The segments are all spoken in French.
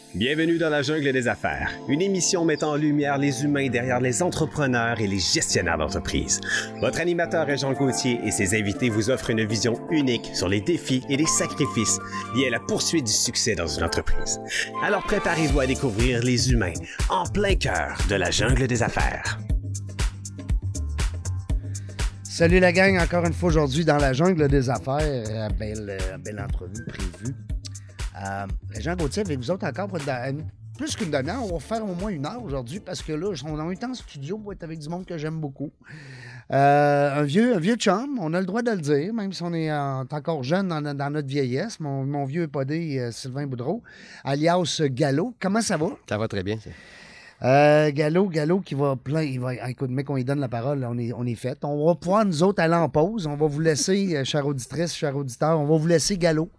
Bienvenue dans la jungle des affaires, une émission mettant en lumière les humains derrière les entrepreneurs et les gestionnaires d'entreprise. Votre animateur est Jean Gauthier et ses invités vous offrent une vision unique sur les défis et les sacrifices liés à la poursuite du succès dans une entreprise. Alors préparez-vous à découvrir les humains en plein cœur de la jungle des affaires. Salut la gang, encore une fois aujourd'hui dans la jungle des affaires. Belle entrevue prévue. Jean Gauthier avec vous autres encore pour plus qu'une demi-heure. On va faire au moins une heure aujourd'hui parce que là, on est en studio pour être avec du monde que j'aime beaucoup. Un vieux chum, on a le droit de le dire, même si on est encore jeune dans notre vieillesse. Mon vieux podé, Sylvain Boudreau, alias Gallo. Comment ça va? Ça va très bien, ça. Gallo qui va plein. Écoute, mec, on lui donne la parole, on est fait. On va pouvoir, nous autres, aller en pause. On va vous laisser, chère auditrice, cher auditeur, on va vous laisser Gallo.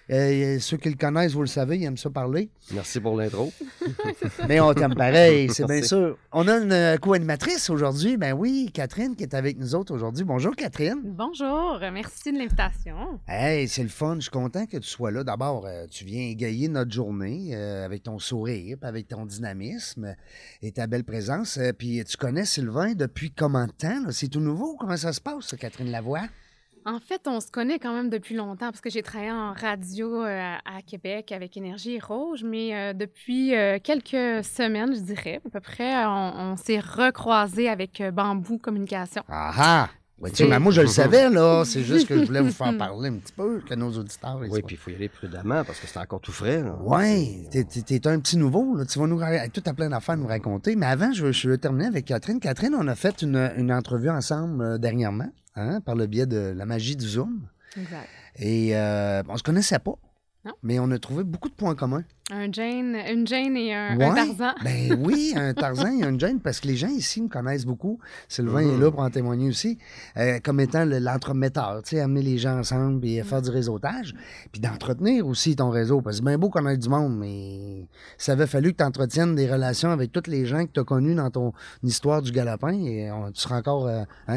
Ceux qui le connaissent, vous le savez, ils aiment ça parler. Merci pour l'intro. Mais on t'aime pareil, c'est bien sûr. On a une co-animatrice aujourd'hui. Ben oui, Catherine qui est avec nous autres aujourd'hui. Bonjour, Catherine. Bonjour, merci de l'invitation. Hey, c'est le fun. Je suis content que tu sois là. D'abord, tu viens égayer notre journée avec ton sourire, avec ton dynamisme et ta belle présence. Puis tu connais Sylvain depuis combien de temps? Là? C'est tout nouveau? Comment ça se passe, Catherine Lavoie? En fait, on se connaît quand même depuis longtemps parce que j'ai travaillé en radio à Québec avec Énergie Rouge, mais depuis quelques semaines, je dirais, à peu près, on s'est recroisés avec Bambou Communication. Ah ah! Ouais, moi, je le savais, là. C'est juste que je voulais vous faire parler un petit peu, que nos auditeurs... Oui, puis il faut y aller prudemment parce que c'est encore tout frais. Oui, t'es un petit nouveau, là. Tu vas nous tout à plein d'affaires à nous raconter. Mais avant, je veux terminer avec Catherine. Catherine, on a fait une entrevue ensemble dernièrement, par le biais de la magie du Zoom. Exact. Et on se connaissait pas, non. Mais on a trouvé beaucoup de points communs. Une Jane et un Tarzan. Ben oui, un Tarzan et un Jane, parce que les gens ici me connaissent beaucoup. Sylvain est là pour en témoigner aussi, comme étant l'entremetteur, tu sais, amener les gens ensemble et faire du réseautage, puis d'entretenir aussi ton réseau, parce que c'est bien beau connaître du monde, mais ça avait fallu que tu entretiennes des relations avec tous les gens que tu as connus dans ton histoire du galopin, et tu seras encore,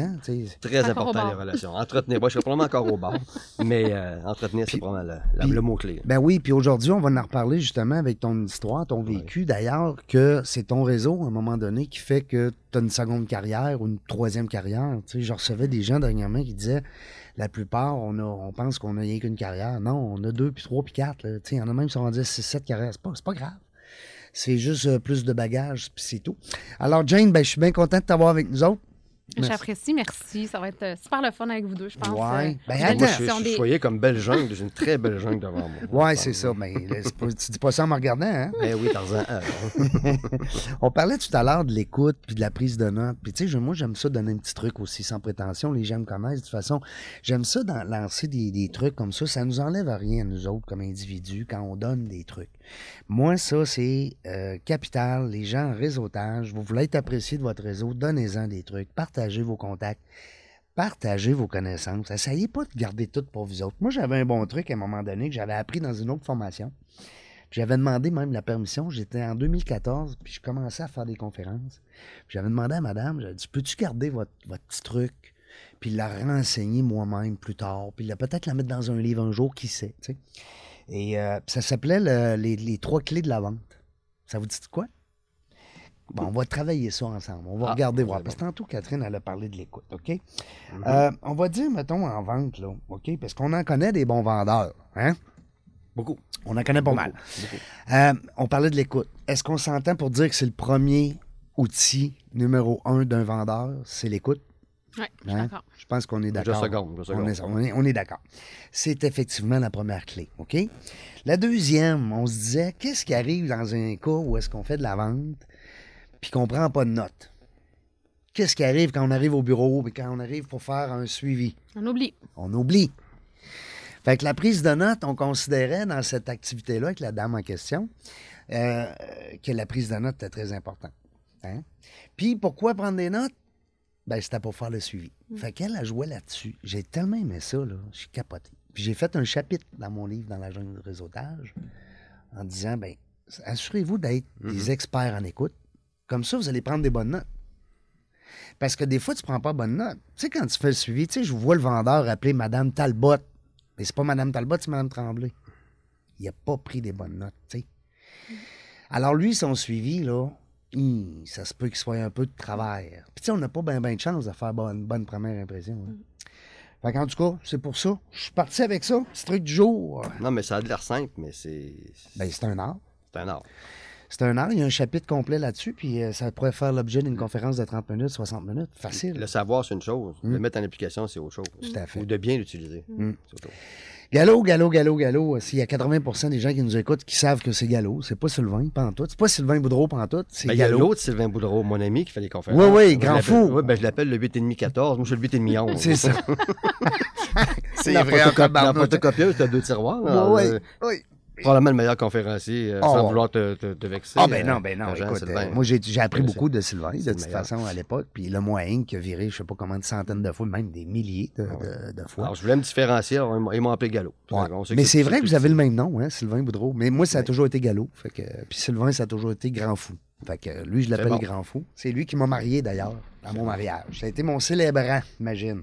Très important, les relations. Entretenir, moi, je suis probablement encore au bar, mais entretenir, c'est probablement le mot-clé. Ben oui, puis aujourd'hui, on va en reparler justement avec ton histoire, ton vécu, d'ailleurs, que c'est ton réseau, à un moment donné, qui fait que tu as une seconde carrière ou une troisième carrière. Tu sais, je recevais des gens dernièrement qui disaient, la plupart, on pense qu'on n'a rien qu'une carrière. Non, on a 2, puis 3, puis 4. Tu sais, il y en a même qui sont rendus à 6, 7 carrières. C'est pas grave. C'est juste plus de bagages, puis c'est tout. Alors, Jane, ben, je suis bien content de t'avoir avec nous autres. Merci. J'apprécie, merci. Ça va être super le fun avec vous deux, je pense. Ouais. Ben, moi, je voyais comme belle jungle. J'ai une très belle jungle devant moi. Oui, c'est ça. Mais tu dis pas ça en me regardant, hein? Ben oui, Tarzan. On parlait tout à l'heure de l'écoute puis de la prise de notes. Puis tu sais, moi, j'aime ça donner un petit truc aussi, sans prétention. Les gens me connaissent. De toute façon, j'aime ça lancer des trucs comme ça. Ça nous enlève à rien, nous autres, comme individus, quand on donne des trucs. Moi, ça, c'est capital. Les gens en réseautage, vous voulez être apprécié de votre réseau, donnez-en des trucs. Partagez vos contacts, partagez vos connaissances. Essayez pas de garder tout pour vous autres. Moi, j'avais un bon truc à un moment donné que j'avais appris dans une autre formation. Puis j'avais demandé même la permission. J'étais en 2014, puis je commençais à faire des conférences. Puis j'avais demandé à madame, j'avais dit, peux-tu garder votre petit truc, puis la renseigner moi-même plus tard, puis peut-être la mettre dans un livre un jour, qui sait, tu sais. Et ça s'appelait les 3 clés de la vente. Ça vous dit de quoi? Bon, on va travailler ça ensemble. On va regarder, voir. Parce que tantôt, Catherine, elle a parlé de l'écoute, OK? On va dire, mettons, en vente, là, OK? Parce qu'on en connaît des bons vendeurs, hein? Beaucoup. On en connaît pas mal. On parlait de l'écoute. Est-ce qu'on s'entend pour dire que c'est le premier outil numéro 1 d'un vendeur? C'est l'écoute? Oui, je suis d'accord. Je pense qu'on est d'accord. On est d'accord. C'est effectivement la première clé, OK? La deuxième, on se disait, qu'est-ce qui arrive dans un cas où est-ce qu'on fait de la vente puis qu'on prend pas de notes? Qu'est-ce qui arrive quand on arrive au bureau et quand on arrive pour faire un suivi? On oublie. On oublie. Fait que la prise de notes, on considérait dans cette activité-là avec la dame en question que la prise de notes était très importante. Hein? Puis pourquoi prendre des notes? Ben, c'était pour faire le suivi. Fait qu'elle a joué là-dessus. J'ai tellement aimé ça, là. Je suis capoté. Puis j'ai fait un chapitre dans mon livre, dans la jungle de réseautage, en disant, ben, assurez-vous d'être des experts en écoute. Comme ça, vous allez prendre des bonnes notes. Parce que des fois, tu prends pas bonne note. Tu sais, quand tu fais le suivi, tu sais, je vois le vendeur appeler Mme Talbot. Mais c'est pas Mme Talbot, c'est Mme Tremblay. Il a pas pris des bonnes notes, tu sais. Alors, lui, son suivi, là, ça se peut qu'il soit un peu de travers. Puis, tu sais, on n'a pas bien de chance de faire une bonne première impression. Hein. Fait qu'en tout cas, c'est pour ça. Je suis parti avec ça, petit truc du jour. Non, mais ça a l'air simple, mais c'est... Ben, c'est un art. C'est un art. C'est un art, il y a un chapitre complet là-dessus, puis ça pourrait faire l'objet d'une conférence de 30 minutes, 60 minutes. Facile. Le savoir, c'est une chose. Le mettre en application, c'est autre chose. Tout à fait. Ou de bien l'utiliser. C'est autre chose. Gallo. S'il y a 80% des gens qui nous écoutent qui savent que c'est Gallo, c'est pas Sylvain, pantoute. C'est pas Sylvain Boudreau, pantoute. C'est il y a Gallo. l'autre Sylvain Boudreau, mon ami, qui fait les conférences. Oui, grand fou. Oui, ben je l'appelle le 8,5-14. Moi, je suis le 8,5-11. C'est ça. C'est vrai. La photocopieuse, tu as 2 tiroirs. Oui. Probablement le meilleur conférencier, sans vouloir te vexer. Ben non. Écoute, moi, j'ai appris beaucoup de Sylvain, de toute façon, à l'époque. Puis le moyen qui a viré, je sais pas combien de centaines de fois, même des milliers de fois. Alors, je voulais me différencier, alors ils m'ont appelé Gallo. Ouais. Mais c'est vrai que vous avez le même nom, hein, Sylvain Boudreau. Mais moi, ça a toujours été Gallo. Puis Sylvain, ça a toujours été Grand Fou. Fait que lui, je l'appelle Grand Fou. C'est lui qui m'a marié, d'ailleurs, à mon mariage. Ça a été mon célébrant, imagine.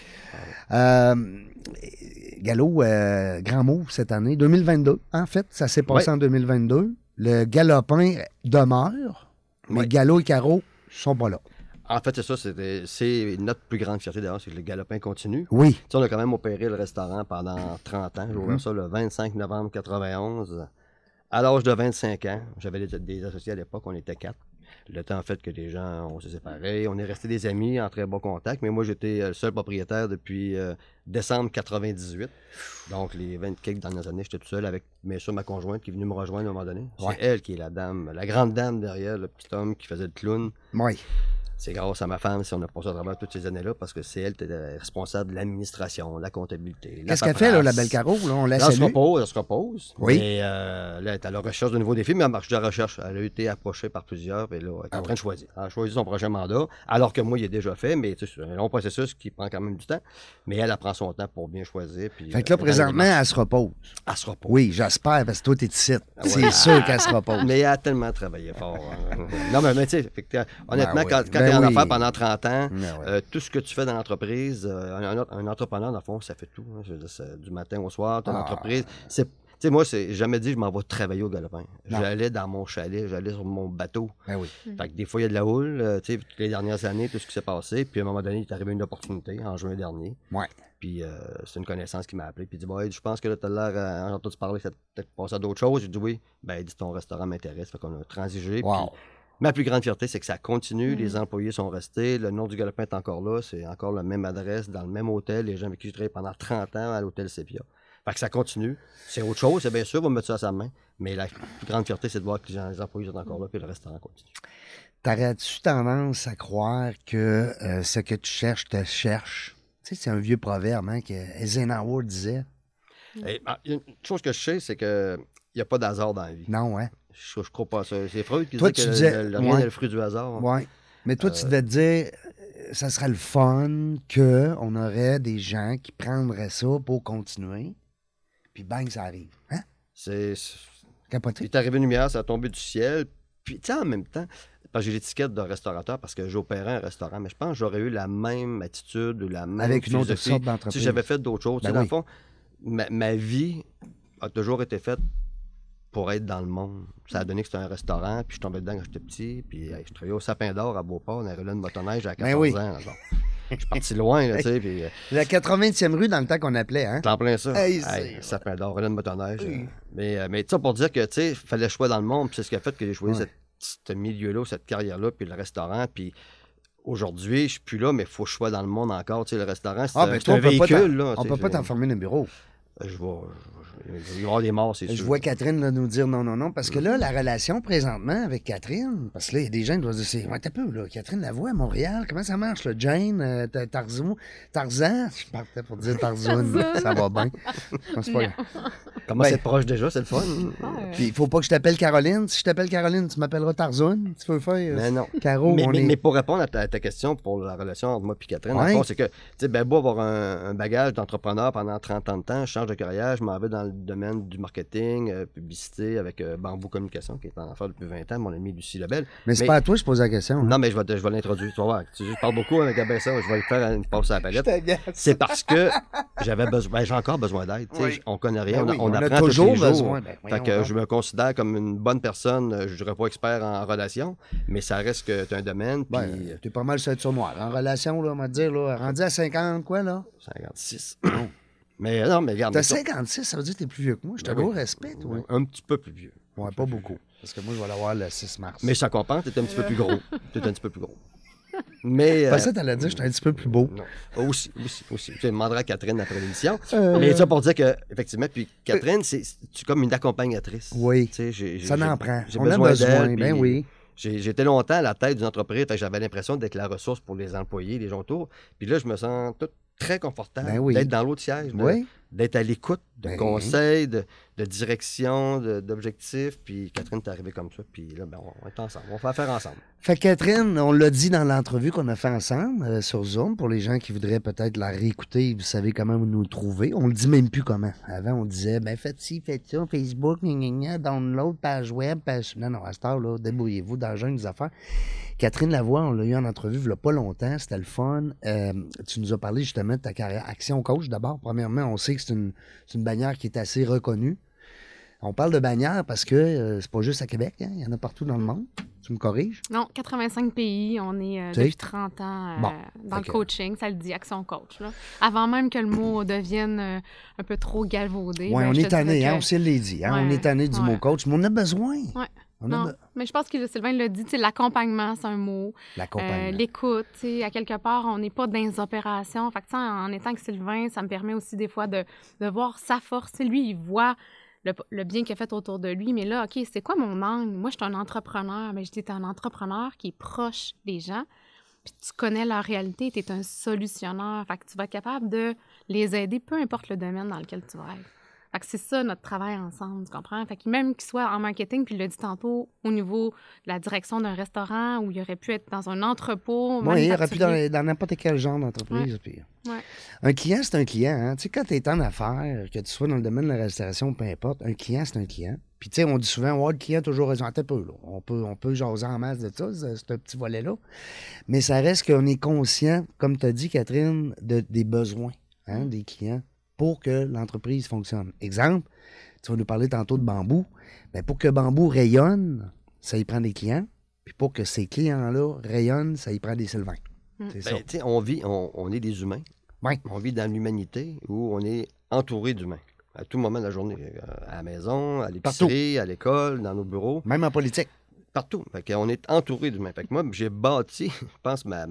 Gallo, grand move cette année, 2022. En fait, ça s'est passé en 2022. Le galopin demeure, mais Gallo et Caro sont pas là. En fait, c'est ça. C'est notre plus grande fierté, d'ailleurs, c'est que le galopin continue. Oui. T'sais, on a quand même opéré le restaurant pendant 30 ans. J'ai ouvert ça le 25 novembre 91. À l'âge de 25 ans, j'avais des associés à l'époque, on était 4. Le temps fait que les gens, on s'est séparés. On est restés des amis en très bon contact, mais moi, j'étais le seul propriétaire depuis décembre 98. Donc, les 20 quelques dernières années, j'étais tout seul avec, bien sûr, ma conjointe qui est venue me rejoindre à un moment donné. C'est elle qui est la dame, la grande dame derrière le petit homme qui faisait le clown. Oui. C'est grâce à ma femme si on a passé à travers toutes ces années-là, parce que c'est elle qui était responsable de l'administration, la comptabilité. Qu'est-ce qu'elle fait, là, la belle Caro? Là, on laisse elle se repose. Oui. Et là, elle est à la recherche de nouveaux défis, mais elle marche de la recherche. Elle a été approchée par plusieurs, et là, elle est en train de choisir. Elle a choisi son prochain mandat, alors que moi, il est déjà fait, mais c'est un long processus qui prend quand même du temps. Mais elle prend son temps pour bien choisir. Puis, fait que là, présentement, elle se repose. Elle se repose. Oui, j'espère, parce que toi, t'es ici. C'est sûr qu'elle se repose. Mais elle a tellement travaillé fort. Non, mais tu sais, honnêtement, quand tu es en affaires pendant 30 ans, tout ce que tu fais dans l'entreprise, un entrepreneur, dans le fond, ça fait tout. Hein, je veux dire, du matin au soir, ton entreprise. Tu sais, moi, j'ai jamais dit je m'en vais travailler au galopin. J'allais dans mon chalet, j'allais sur mon bateau. Ben oui. Fait que des fois, il y a de la houle. Tu sais, toutes les dernières années, tout ce qui s'est passé. Puis à un moment donné, il est arrivé une opportunité en juin dernier. Ouais. Puis c'est une connaissance qui m'a appelé. Puis il dit je pense que là, tu as l'air, j'ai entendu parler, ça peut-être passé à d'autres choses. J'ai dit oui. Ben, il dit ton restaurant m'intéresse. Fait qu'on a transigé. Wow. Puis, ma plus grande fierté, c'est que ça continue. Les employés sont restés. Le nom du galopin est encore là. C'est encore la même adresse, dans le même hôtel. Les gens avec qui j'ai travaillé pendant 30 ans à l'hôtel Sepia. Fait que ça continue. C'est autre chose, c'est bien sûr, on va mettre ça à sa main. Mais la plus grande fierté, c'est de voir que les employés sont encore là et le restaurant continue. T'aurais-tu tendance à croire que ce que tu cherches te cherche? Tu sais, c'est un vieux proverbe hein, que Eisenhower disait. Une chose que je sais, c'est qu'il n'y a pas d'hasard dans la vie. Non, hein? Je crois pas ça. C'est Freud qui toi, dit que rien n'est le fruit du hasard. Oui. Mais toi, tu devais te dire, ça serait le fun qu'on aurait des gens qui prendraient ça pour continuer. Puis bang, ça arrive. Hein? C'est capoté. Il est arrivé une lumière, ça a tombé du ciel. Puis, tu sais, en même temps, parce que j'ai l'étiquette de restaurateur parce que j'opérais un restaurant, mais je pense que j'aurais eu la même attitude ou la même avec une autre sorte d'entreprise. Si j'avais fait d'autres choses. Ben dans le fond, ma vie a toujours été faite pour être dans le monde. Ça a donné que c'était un restaurant, puis je suis tombé dedans quand j'étais petit, puis je travaillais au Sapin d'Or à Beauport, on avait là une motoneige à 14 ans. Alors. Je suis parti loin, là, tu sais. Puis, la 80e rue, dans le temps qu'on appelait, hein? T'en plein ça. Sapin d'Or, là, une motoneige. Oui. Mais ça pour dire que, tu sais, il fallait choisir dans le monde, puis c'est ce qui a fait que j'ai choisi ce milieu-là, cette carrière-là, puis le restaurant, puis aujourd'hui, je suis plus là, mais il faut que je sois dans le monde encore. Tu sais, le restaurant, c'est un véhicule, là. On peut pas t'enfermer dans un bureau. Il va y avoir des morts, c'est sûr. Je vois Catherine là, nous dire non, parce que là, la relation présentement avec Catherine, parce que là, il y a des gens qui doivent dire, t'as peu, là, Catherine Lavoie à Montréal, comment ça marche, là? Jane, Tarzan, je partais pour dire Tarzan, ça va bien. Non, c'est pas grave. Comment c'est proche déjà, c'est le fun. Puis il faut pas que je t'appelle Caroline. Si je t'appelle Caroline, tu m'appelleras Tarzan. Tu veux faire? Mais non. Caro, mais pour répondre à ta question pour la relation entre moi et Catherine, en fond, c'est que, tu sais, ben, beau avoir un bagage d'entrepreneur pendant 30 ans de temps, je change de carrière, je m'en vais dans le domaine du marketing, publicité avec Bamboo Communication, qui est en affaires depuis 20 ans, mon ami Lucie Lebel. Mais c'est pas à toi que je pose la question. Hein? Non, mais je vais l'introduire. Tu vas voir. Je parle beaucoup avec ça, je vais le faire une passe à la palette. C'est parce que j'avais besoin, j'ai encore besoin d'aide. On connaît rien, on a apprend tous toujours les jours. besoin. Ben, Fait voyons que donc. je me considère comme une bonne personne. Je dirais pas expert en relations, mais ça reste que tu as un domaine. Puis Ben, t'es pas mal ceinture noire. En relation, là, on va te dire, là, rendu à 50, quoi, là? 56. Mais non, mais regarde. T'as mettons, 56, ça veut dire que t'es plus vieux que moi. Je te Ben oui. gros respect, toi. un petit peu plus vieux. Ouais, pas beaucoup. Parce que moi, je vais l'avoir le 6 mars. Mais ça compense, t'es un petit peu plus gros. T'es un petit peu plus gros. Mais. Pas ça, t'allais dire, je suis un petit peu plus beau. Non. Aussi. Je demanderai à Catherine après l'émission. Mais ça pour dire que, effectivement, puis Catherine, c'est comme une accompagnatrice. Oui. Tu sais, Ça n'en prend. J'ai On a besoin, d'elle, ben puis oui. J'étais longtemps à la tête d'une entreprise, fait que j'avais l'impression d'être la ressource pour les employés, les gens autour. Puis là, je me sens tout très confortable Ben oui. d'être dans l'autre siège, Oui. d'être à l'écoute de Ben conseils, de direction, d'objectifs. Puis Catherine est arrivée comme ça. Puis là, ben, on est ensemble. On va faire affaire ensemble. Fait que Catherine, on l'a dit dans l'entrevue qu'on a fait ensemble sur Zoom, pour les gens qui voudraient peut-être la réécouter, vous savez comment nous trouver. On le dit même plus comment. Avant, on disait, ben faites ci, faites ça, Facebook, download, page web, page... Non, à cette heure-là, débrouillez-vous dans le jeune des affaires. Catherine Lavoie, on l'a eu en entrevue il n'y a pas longtemps, c'était le fun. Tu nous as parlé justement de ta carrière Action Coach d'abord. Premièrement, on sait que c'est une bannière qui est assez reconnue. On parle de bannière parce que c'est pas juste à Québec, hein? Il y en a partout dans le monde. Tu me corriges? Non, 85 pays, on est Tu sais? depuis 30 ans Bon, dans le fait que- coaching, ça le dit, Action Coach. Là. Avant même que le mot devienne un peu trop galvaudé. Oui, ben, on je est te dirais tanné, hein? que- On s'est l'a dit. Hein? Ouais, On est tanné du mot ouais. coach, mais on a besoin. Ouais. On a Non, mais je pense que Sylvain l'a dit, tu sais, l'accompagnement, c'est un mot. l'accompagnement. L'écoute, tu sais, à quelque part, on n'est pas dans les opérations. Fait que, tu sais, en étant que Sylvain, ça me permet aussi des fois de voir sa force. Tu sais, lui, il voit le bien qu'il a fait autour de lui, mais là, OK, c'est quoi mon angle? Moi, je suis un entrepreneur, mais j'étais un entrepreneur qui est proche des gens, puis tu connais leur réalité, tu es un solutionneur. Fait que tu vas être capable de les aider, peu importe le domaine dans lequel tu vas être. Fait que c'est ça notre travail ensemble, tu comprends? Fait que même qu'il soit en marketing, puis il l'a dit tantôt, au niveau de la direction d'un restaurant, où il aurait pu être dans un entrepôt. Oui, il aurait pu manufacturier. dans n'importe quel genre d'entreprise. Puis... Ouais. Un client, c'est un client. Hein? Tu sais, quand tu es en affaires, que tu sois dans le domaine de la restauration, peu importe, un client, c'est un client. Puis, tu sais, on dit souvent, ouais, le client a toujours raison. Attends un peu, là. On peut jaser en masse de ça, ce petit volet-là. Mais ça reste qu'on est conscient, comme tu as dit, Catherine, des besoins des clients pour que l'entreprise fonctionne. Exemple, tu vas nous parler tantôt de Bambou. Bien, pour que Bambou rayonne, ça y prend des clients. Puis pour que ces clients-là rayonnent, ça y prend des Sylvains. C'est ça. Ben, tu sais, on est des humains. Ouais. On vit dans l'humanité où on est entouré d'humains. À tout moment de la journée. À la maison, à l'épicerie, à l'école, dans nos bureaux. Même en politique. Partout. Fait qu'on est entouré d'humains. Fait que moi, j'ai bâti, je pense, ma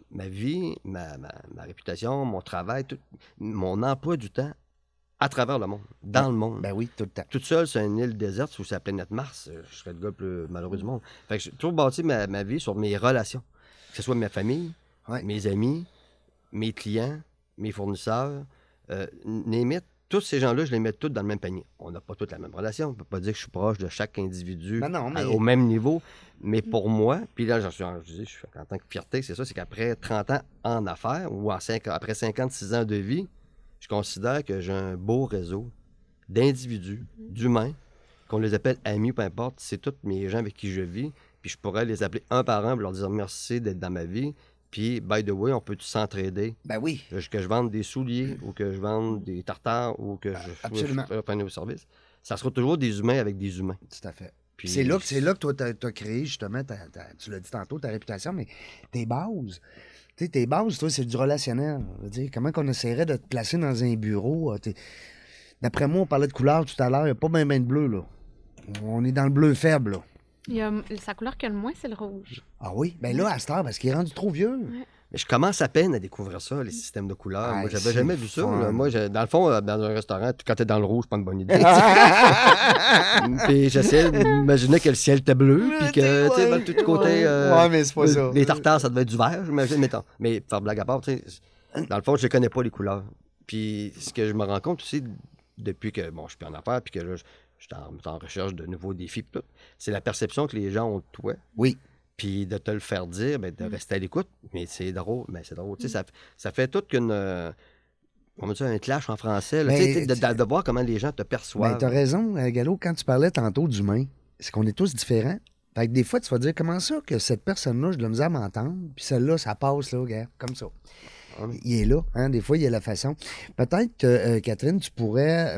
vie, ma réputation, mon travail, tout, mon emploi du temps à travers le monde, dans le monde. Ben oui, tout le temps. Toute seule sur une île déserte sur sa planète Mars, je serais le gars le plus malheureux du monde. Fait que j'ai toujours bâti ma vie sur mes relations. Que ce soit ma famille, Ouais. mes amis, mes clients, mes fournisseurs, name it, tous ces gens-là, je les mets tous dans le même panier. On n'a pas toutes la même relation. On ne peut pas dire que je suis proche de chaque individu Ben non, mais- au même niveau. Mais pour moi, puis là, je suis en tant que fierté, c'est ça, c'est qu'après 30 ans en affaires ou après 56 ans de vie, je considère que j'ai un beau réseau d'individus, d'humains, qu'on les appelle amis, peu importe. C'est tous mes gens avec qui je vis. Puis je pourrais les appeler un par un pour leur dire merci d'être dans ma vie. Puis, by the way, on peut s'entraider. Ben oui. Que je vende des souliers ou que je vende des tartares ou que absolument. je fasse un service. Ça sera toujours des humains avec des humains. Tout à fait. Puis C'est là que toi, tu as créé justement, tu l'as dit tantôt, ta réputation, mais tes bases. Tu sais, tes bases, toi, c'est du relationnel. Je veux dire, comment qu'on essaierait de te placer dans un bureau? D'après moi, on parlait de couleur tout à l'heure, il n'y a pas bien de bleu, là. On est dans le bleu faible, là. Sa couleur que le moins, c'est le rouge. Ah oui? Ben là, à cette heure, parce qu'il est rendu trop vieux. Mais je commence à peine à découvrir ça, les systèmes de couleurs. Ah, Moi, j'avais c'est jamais vu ça. fun. Là. Moi, dans le fond, dans un restaurant, quand t'es dans le rouge, c'est pas une bonne idée. Puis j'essayais d'imaginer que le ciel était bleu, puis que, tu sais, de tout côté... Ouais, mais c'est pas ça. Les tartares, ça devait être du vert, j'imagine, mettons. Mais faire blague à part, tu sais, dans le fond, je ne connais pas les couleurs. Puis ce que je me rends compte aussi, depuis que, bon, je suis plus en affaires, puis que là, je suis en recherche de nouveaux défis, puis tout, c'est la perception que les gens ont de toi. Oui. Puis de te le faire dire, ben, de rester à l'écoute. Mais c'est drôle. Mais c'est drôle. Tu sais, ça fait toute qu'une... on va dire un clash en français. Là, Mais tu sais, de voir comment les gens te perçoivent. Ben, t'as raison, Gallo, quand tu parlais tantôt d'humain, c'est qu'on est tous différents. Fait que des fois, tu vas dire, comment ça que cette personne-là, je dois me à m'entendre, puis celle-là, ça passe, là, gars, comme ça. il est là. Hein? Des fois, il y a la façon. Peut-être que, Catherine, tu pourrais,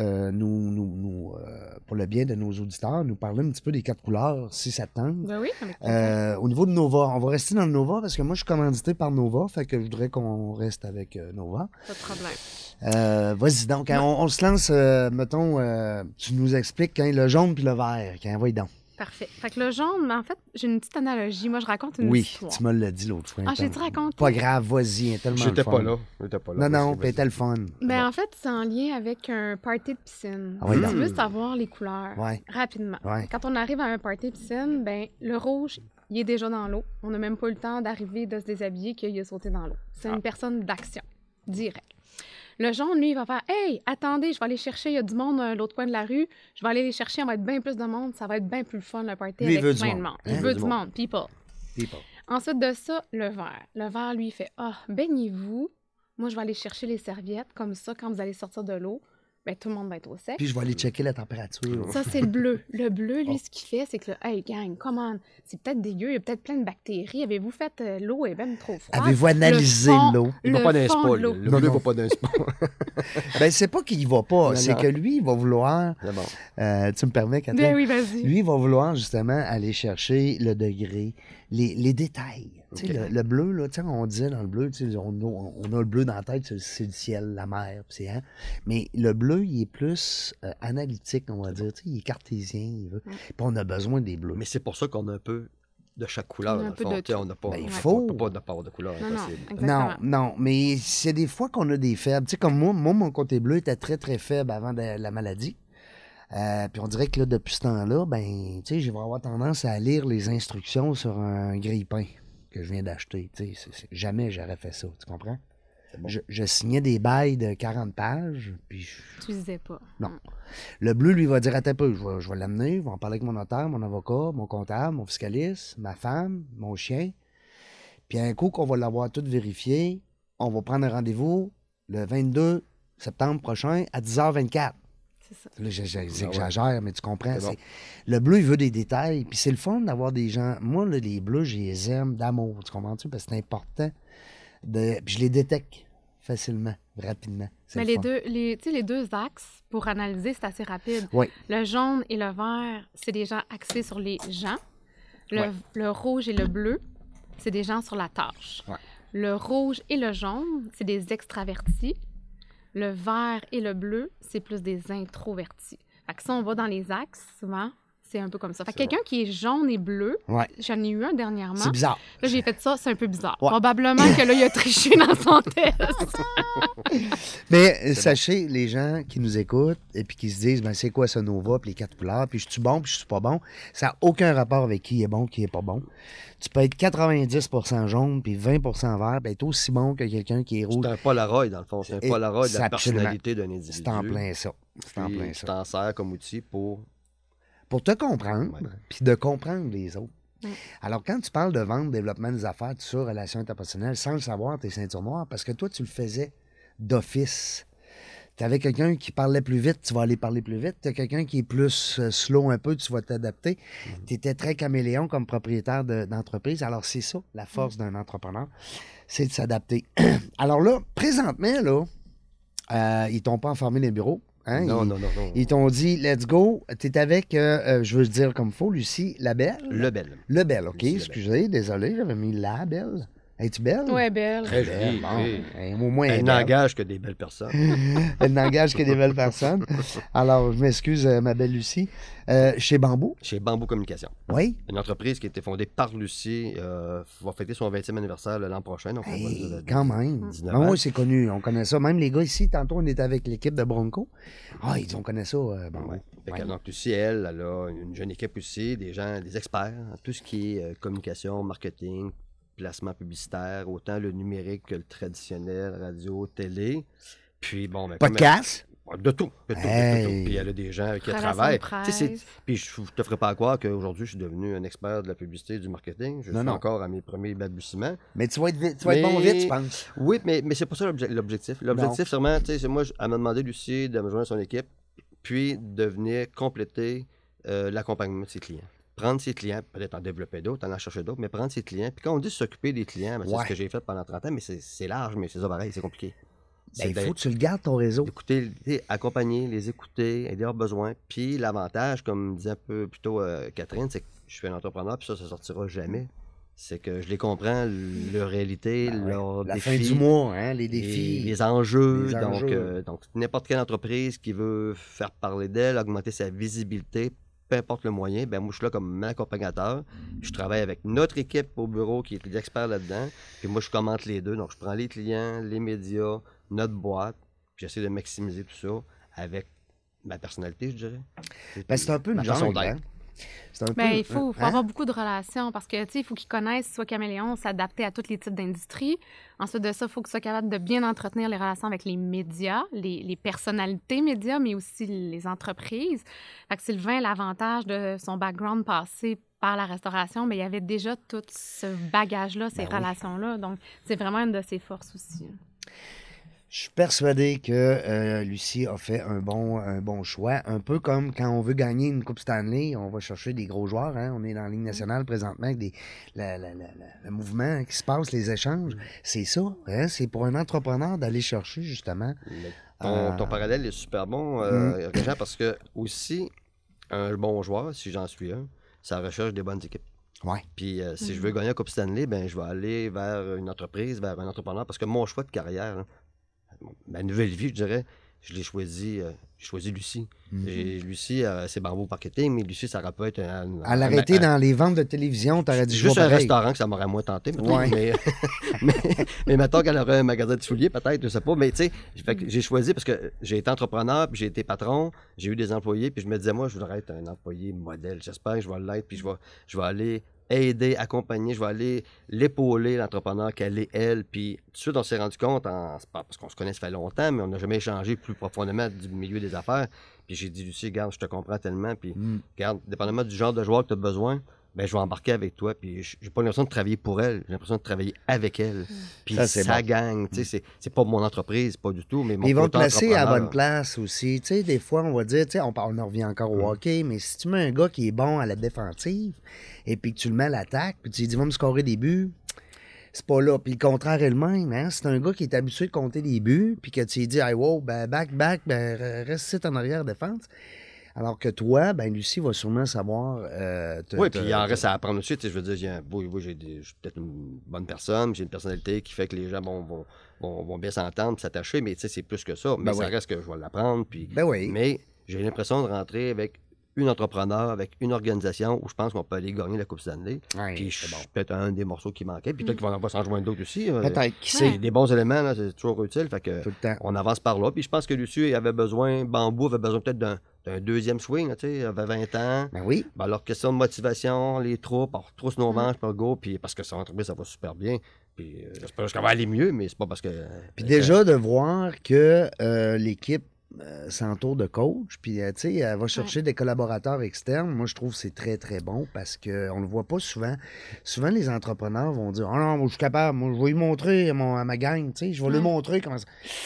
pour le bien de nos auditeurs, nous parler un petit peu des 4 couleurs, si ça te tente. Ben oui, avec plaisir. Au niveau de Nova, on va rester dans le Nova parce que moi, je suis commandité par Nova, fait que je voudrais qu'on reste avec Nova. Pas de problème. Vas-y donc, hein, on se lance, mettons, tu nous expliques le jaune puis le vert. Voyons donc. Parfait. Fait que le jaune, en fait, j'ai une petite analogie. Moi, je raconte une Oui, histoire. tu me l'as dit l'autre fois. Ah, j'ai-tu raconté? Pas grave, vas-y, hein, tellement J'étais le fun. pas là. J'étais pas là. Non, Vas-y, puis c'était le fun. Ben, en fait, c'est en lien avec un party de piscine. Ah oui, Si donc. tu veux savoir les couleurs, Ouais. rapidement. Ouais. Quand on arrive à un party de piscine, ben, le rouge, il est déjà dans l'eau. On n'a même pas eu le temps d'arriver, de se déshabiller, qu'il a sauté dans l'eau. C'est une personne d'action, direct. Le jaune, lui, il va faire « Hey, attendez, je vais aller chercher, il y a du monde à l'autre coin de la rue. Je vais aller les chercher, on va être bien plus de monde. Ça va être bien plus le fun, le party, Lui, il avec veut du plein de monde. monde. Hein? Il veut du monde, people. People. Ensuite de ça, le vert. Le vert, lui, il fait « Ah, baignez-vous. Moi, je vais aller chercher les serviettes. Comme ça, quand vous allez sortir de l'eau, ben, tout le monde va être au sec. Puis je vais aller checker la température. Ça, c'est le bleu. Le bleu, lui, ce qu'il fait, c'est que, hey, gang, come on, c'est peut-être dégueu, il y a peut-être plein de bactéries. Avez-vous fait l'eau est même trop froide? Avez-vous analysé l'eau? Il va pas dans un fond spa, de lui. l'eau. Le Non, bleu non. va pas dans un spa. Ben, c'est pas qu'il y va pas, Non, c'est non. que lui, il va vouloir. C'est bon. Tu me permets, Catherine? Ben oui, vas-y. Lui, il va vouloir justement aller chercher le degré, les détails. Tu sais, Ok. le bleu, là, tu sais, on disait dans le bleu, tu sais, on a le bleu dans la tête, c'est le ciel, la mer, puis c'est, hein? Mais le bleu, il est plus analytique, on va dire. Tu sais, il est cartésien, il veut. Puis on a besoin des bleus. Mais c'est pour ça qu'on a un peu de chaque couleur. On a un dans le peu fond. de Tu sais, tout. on n'a pas, Ben, il on faut. peut pas ne pas avoir de couleur. Non, non, impossible. exactement. Non, mais c'est des fois qu'on a des faibles. Tu sais, comme moi, mon côté bleu était très, très faible avant la maladie. Puis on dirait que là, depuis ce temps-là, ben, tu sais, je vais avoir tendance à lire les instructions sur un grille-pain que je viens d'acheter. Tu sais, jamais j'aurais fait ça, tu comprends? C'est bon. Je signais des bails de 40 pages, puis Tu disais pas. Non. Le bleu, lui, va dire, attends un peu, je vais l'amener, je vais en parler avec mon notaire, mon avocat, mon comptable, mon fiscaliste, ma femme, mon chien. Puis un coup qu'on va l'avoir tout vérifié, on va prendre un rendez-vous le 22 septembre prochain à 10h24. C'est ça. Là, ouais. j'exagère, mais tu comprends. C'est bon. Le bleu, il veut des détails. Puis c'est le fun d'avoir des gens. Moi, là, les bleus, je les aime d'amour. Tu comprends-tu? Parce que c'est important. Puis je les détecte facilement, rapidement. C'est Mais le les fun. deux, tu sais, les deux axes, pour analyser, c'est assez rapide. Oui. Le jaune et le vert, c'est des gens axés sur les gens. Ouais. Le rouge et le bleu, c'est des gens sur la tâche. Ouais. Le rouge et le jaune, c'est des extravertis. Le vert et le bleu, c'est plus des introvertis. Fait que si on va dans les axes, souvent, c'est un peu comme ça. Fait que quelqu'un qui est jaune et bleu, Ouais. j'en ai eu un dernièrement. C'est bizarre. Là, j'ai fait ça, c'est un peu bizarre. Ouais. Probablement que là, il a triché dans son test. Mais sachez, les gens qui nous écoutent et puis qui se disent, ben, c'est quoi ce Nova, puis les 4 couleurs, puis je suis bon, puis je suis pas bon, ça n'a aucun rapport avec qui est bon, qui est pas bon. Tu peux être 90% jaune, puis 20% vert, puis être aussi bon que quelqu'un qui est rouge. C'est un Polaroid, dans le fond. C'est un Et Polaroid de c'est la absolument- personnalité d'un individu. C'est en plein ça. C'est en Puis plein tu ça. t'en sers comme outil pour... Pour te comprendre, Ouais. puis de comprendre les autres. Ouais. Alors, quand tu parles de vente, développement des affaires, tout ça, relations interpersonnelles, sans le savoir, tes ceintures noires, parce que toi, tu le faisais d'office. Tu avais quelqu'un qui parlait plus vite, tu vas aller parler plus vite. Tu as quelqu'un qui est plus slow un peu, tu vas t'adapter. Tu étais très caméléon comme propriétaire d'entreprise. Alors, c'est ça, la force d'un entrepreneur, c'est de s'adapter. Alors là, présentement, là, ils t'ont pas enfermé les bureaux. Hein? Non, Ils- non, non, non. Ils t'ont dit, let's go. Tu es avec, je veux le dire comme faut, Lucie Labelle. Lebel. Lebel, OK. Lucie Labelle. Excusez, désolé, j'avais mis la belle. Es-tu belle? Ouais, belle. Très Belle, jolie, bon. oui. Au moins, elle est Elle belle. n'engage que des belles personnes. Elle n'engage que des belles personnes. Alors, je m'excuse, ma belle Lucie. Chez Bambou, Chez Bambou Communication. oui. Une entreprise qui a été fondée par Lucie va fêter son 20e anniversaire l'an prochain. Donc on va Hey, dire, quand même. 19 Ah ans. oui, c'est connu. On connaît ça. Même les gars ici, tantôt, on était avec l'équipe de Bronco. Ah, on connaît ça, Bambou. Ouais. Fait que, Ouais. donc, Lucie, elle a une jeune équipe aussi, des gens, des experts, en tout ce qui est communication, marketing, placement publicitaire, autant le numérique que le traditionnel, radio, télé. Puis bon, ben, Podcast? de tout, de tout, de Hey. tout. Puis elle a des gens qui Relations travaillent. de presse. Tu sais, puis je te ferai pas croire qu'aujourd'hui, je suis devenu un expert de la publicité et du marketing. Je Non, suis non. encore à mes premiers balbutiements. Mais tu vas être, tu vas être bon Mais- vite, je pense. Oui, mais c'est pas ça l'objectif. L'objectif, c'est vraiment, tu sais, c'est moi, elle m'a demandé, Lucie, de me joindre à son équipe, puis de venir compléter l'accompagnement de ses clients. prendre ses clients, peut-être en développer d'autres, en chercher d'autres, mais prendre ses clients. Puis quand on dit s'occuper des clients, c'est ce que j'ai fait pendant 30 ans, mais c'est large, mais c'est ça pareil, c'est compliqué. Il faut que tu le gardes, ton réseau. Écouter, accompagner, les écouter, aider leurs besoins. Puis l'avantage, comme disait un peu plus tôt Catherine, c'est que je suis un entrepreneur, puis ça sortira jamais. C'est que je les comprends, leur réalité, leurs défis. La fin du mois, hein, les défis. Les enjeux. Donc, n'importe quelle entreprise qui veut faire parler d'elle, augmenter sa visibilité, peu importe le moyen, ben moi, je suis là comme accompagnateur. Je travaille avec notre équipe au bureau qui est l'expert là-dedans. Puis moi, je commente les deux. Donc, je prends les clients, les médias, notre boîte, puis j'essaie de maximiser tout ça avec ma personnalité, je dirais. C'est un peu une jungle, hein? Il faut avoir beaucoup de relations parce que, tu sais, il faut qu'ils connaissent, soit caméléon, s'adapter à tous les types d'industries. Ensuite de ça, il faut qu'ils soient capables de bien entretenir les relations avec les médias, les personnalités médias, mais aussi les entreprises. Fait que Sylvain, l'avantage de son background passé par la restauration, il y avait déjà tout ce bagage-là, ces relations-là. Donc, c'est vraiment une de ses forces aussi. Je suis persuadé que Lucie a fait un bon choix. Un peu comme quand on veut gagner une Coupe Stanley, on va chercher des gros joueurs. Hein? On est dans la Ligue nationale présentement avec le mouvement qui se passe, les échanges. C'est ça. Hein? C'est pour un entrepreneur d'aller chercher, justement. Ton parallèle est super bon, Régent, parce que aussi, un bon joueur, si j'en suis un, ça recherche des bonnes équipes. Ouais. Puis si je veux gagner la Coupe Stanley, je vais aller vers une entreprise, vers un entrepreneur, parce que mon choix de carrière, là, ma nouvelle vie, je dirais, je l'ai choisi, j'ai choisi Lucie. Et Lucie, c'est Bamboo Marketing, mais Lucie, ça aurait pu être... À l'arrêter dans les ventes de télévision, t'aurais dit... Juste un restaurant que ça m'aurait moins tenté, mais mettons qu'elle aurait un magasin de souliers, peut-être, je sais pas. Mais tu sais, j'ai choisi parce que j'ai été entrepreneur, puis j'ai été patron, j'ai eu des employés, puis je me disais, moi, je voudrais être un employé modèle. J'espère que je vais l'être, puis je vais aller aider, accompagner, je vais aller l'épauler, l'entrepreneur qu'elle est, elle. Puis tout de suite, on s'est rendu compte, c'est pas parce qu'on se connaît, ça fait longtemps, mais on n'a jamais échangé plus profondément du milieu des affaires. Puis j'ai dit, Lucie, regarde, je te comprends tellement. Puis regarde, dépendamment du genre de joueur que tu as besoin, je vais embarquer avec toi. Puis j'ai pas l'impression de travailler pour elle, j'ai l'impression de travailler avec elle. Puis ça gagne. Tu sais, c'est pas mon entreprise, pas du tout, mais mon ils vont te placer à la bonne place aussi. Tu sais, des fois, on va dire, tu sais, on en revient encore au hockey, mais si tu mets un gars qui est bon à la défensive et puis que tu le mets à l'attaque, puis tu lui dis, va me scorer des buts, c'est pas là. Puis le contraire est le même. Hein? C'est un gars qui est habitué de compter des buts, puis que tu lui dis, hey, wow, back, reste ici en arrière défense. Alors que toi, Lucie va sûrement savoir... oui, puis il en reste à apprendre aussi. Je veux dire, je suis peut-être une bonne personne, j'ai une personnalité qui fait que les gens vont bien s'entendre, s'attacher, mais c'est plus que ça. Mais ça reste que je vais l'apprendre. Puis, mais j'ai l'impression de rentrer avec une entrepreneur, avec une organisation où je pense qu'on peut aller gagner la Coupe Stanley. Ouais, puis je suis peut-être un des morceaux qui manquait. Puis peut-être qu'on va s'en joindre d'autres aussi. Peut-être, qui sait. Des bons éléments, là, c'est toujours utile. Fait que tout le temps. on avance par là. Puis je pense que Lucie avait besoin, Bamboo avait besoin peut-être d'un deuxième swing, tu sais, avait 20 ans. Oui. Alors, question de motivation, les troupes, on retrousse nos manches, puis go, puis parce que son entreprise, ça va super bien. Puis j'espère qu'elle va aller mieux, mais c'est pas parce que... Puis déjà, de voir que l'équipe s'entoure de coach, puis tu sais, elle va chercher des collaborateurs externes. Moi, je trouve que c'est très, très bon parce qu'on le voit pas souvent. Souvent, les entrepreneurs vont dire « Ah non, moi, je suis capable, moi, je vais lui montrer à ma gang, tu sais, je vais lui montrer comment ça... »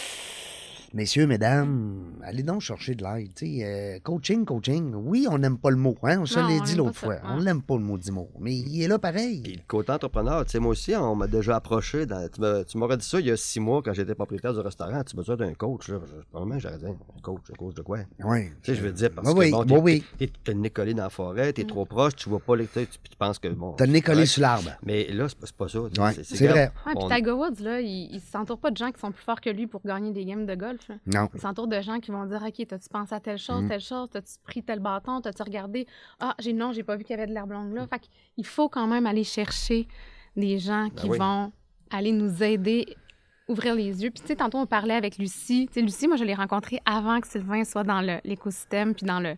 Messieurs, mesdames, allez donc chercher de l'aide. Coaching. Oui, on n'aime pas le mot. Hein? On se l'a dit l'autre fois. On n'aime pas le mot du mot. Mais il est là pareil. Puis le côté entrepreneur, tu sais, moi aussi, on m'a déjà approché. Tu m'aurais dit ça il y a 6 mois quand j'étais propriétaire du restaurant. Tu as besoin d'un coach. Probablement, j'aurais dit un coach de quoi? Oui. Tu sais, je veux dire, parce que t'es le nez collé dans la forêt, t'es trop proche, tu vois pas les. Tu penses que bon. T'as le nez collé sur l'arbre. Mais là, c'est pas ça. C'est vrai. Puis Tiger Woods, là, il s'entoure pas de gens qui sont plus forts que lui pour gagner des games de golf. Non. Il s'entoure de gens qui vont dire OK, t'as-tu pensé à telle chose, t'as-tu pris tel bâton, t'as-tu regardé j'ai pas vu qu'il y avait de l'herbe longue là. Fait qu'il faut quand même aller chercher des gens qui vont aller nous aider, ouvrir les yeux. Puis tu sais, tantôt on parlait avec Lucie. Tu sais, Lucie, moi je l'ai rencontrée avant que Sylvain soit dans l'écosystème puis dans le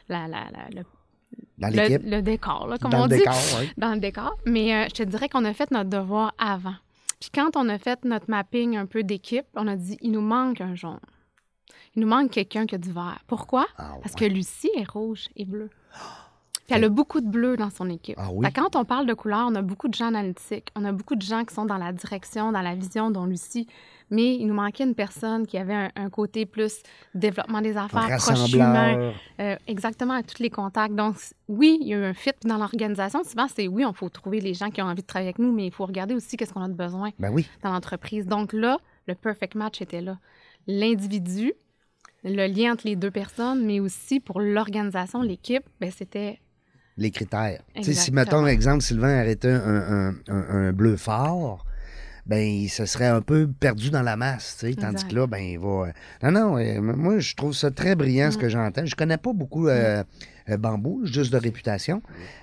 décor, là, comme on dit. Dans le décor. Mais je te dirais qu'on a fait notre devoir avant. Puis quand on a fait notre mapping un peu d'équipe, on a dit il nous manque un jaune. Il nous manque quelqu'un qui a du vert. Pourquoi? Parce que Lucie est rouge et bleue. Puis elle a beaucoup de bleu dans son équipe. Ah oui? Fait que quand on parle de couleur, on a beaucoup de gens analytiques. On a beaucoup de gens qui sont dans la direction, dans la vision, dont Lucie. Mais il nous manquait une personne qui avait un côté plus développement des affaires, proche humain, exactement, à tous les contacts. Donc, oui, il y a eu un fit. Puis dans l'organisation, souvent, c'est oui, il faut trouver les gens qui ont envie de travailler avec nous, mais il faut regarder aussi qu'est-ce qu'on a de besoin dans l'entreprise. Donc là, le perfect match était là. L'individu, le lien entre les deux personnes, mais aussi pour l'organisation, l'équipe, bien, c'était... Les critères. Tu sais, Exactement. si, mettons, exemple, Sylvain arrêtait un bleu fort, ben il se serait un peu perdu dans la masse, tu sais, tandis Exact. que là, ben il va... moi, je trouve ça très brillant, ce que j'entends. Je connais pas beaucoup Bambou, juste de réputation,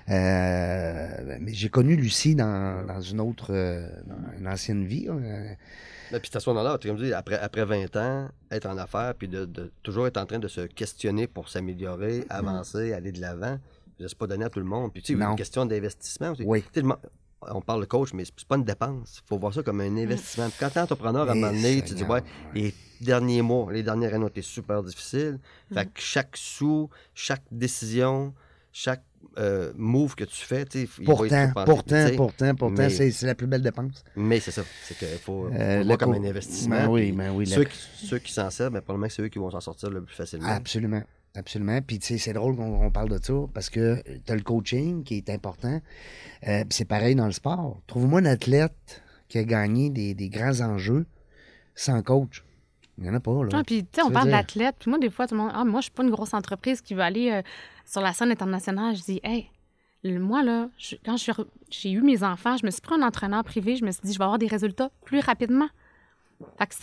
mais j'ai connu Lucie dans une autre, dans une ancienne vie. Puis à ce moment-là, comme je dis, après 20 ans, être en affaires, puis de toujours être en train de se questionner pour s'améliorer, avancer, aller de l'avant, c'est pas donné à tout le monde. Puis tu sais, Non. une question d'investissement aussi. Oui. Tu sais, on parle de coach, mais c'est pas une dépense. Il faut voir ça comme un investissement. Puis quand t'es entrepreneur, à un moment donné, tu dis, ouais, les derniers mois, les dernières années ont été super difficiles. Fait que chaque sou, chaque décision, chaque move que tu fais, tu sais, Pourtant, mais- c'est la plus belle dépense. Mais c'est ça. C'est qu'il faut le voir comme co- un investissement. Ben oui, Ceux qui s'en servent, ben, probablement que c'est eux qui vont s'en sortir le plus facilement. Absolument. Absolument. Puis, tu sais, c'est drôle qu'on parle de ça parce que tu as le coaching qui est important. Puis c'est pareil dans le sport. Trouve-moi un athlète qui a gagné des grands enjeux sans coach. Il n'y en a pas, là. Ah, puis, tu sais, on veux parle dire- d'athlète. Puis moi, des fois, tout le monde, moi, je suis pas une grosse entreprise qui veut aller sur la scène internationale. Je dis, hey, moi, là, quand j'ai eu mes enfants, je me suis pris un entraîneur privé. Je me suis dit, je vais avoir des résultats plus rapidement. Fait que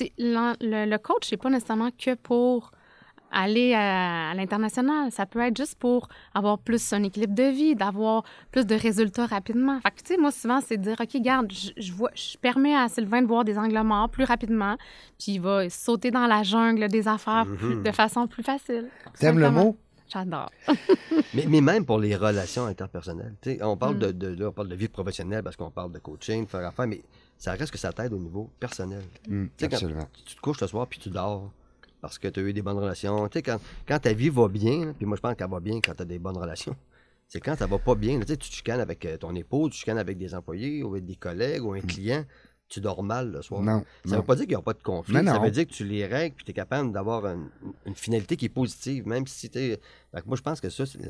le coach, c'est pas nécessairement que pour aller à l'international. Ça peut être juste pour avoir plus un équilibre de vie, d'avoir plus de résultats rapidement. Fait que, tu sais, moi, souvent, c'est de dire, OK, regarde, je permets à Sylvain de voir des angles morts plus rapidement, puis il va sauter dans la jungle des affaires de façon plus facile. T'aimes le Simplement. mot? J'adore. Mais même pour les relations interpersonnelles. Tu sais, on parle là, on parle de vie professionnelle parce qu'on parle de coaching, de faire affaire, mais ça reste que ça t'aide au niveau personnel. Tu sais, quand Absolument. tu te couches le soir puis tu dors parce que tu as eu des bonnes relations. Tu sais, quand ta vie va bien, là, puis moi je pense qu'elle va bien quand tu as des bonnes relations, c'est quand ça va pas bien. Là, tu sais, tu te chicanes avec ton épouse, tu te chicanes avec des employés ou avec des collègues ou un client, tu dors mal le soir. Non, Ça non. veut pas dire qu'il n'y a pas de conflit. Mais Ça non. veut dire que tu les règles puis tu es capable d'avoir une finalité qui est positive, même si tu es. Moi, je pense que ça, c'est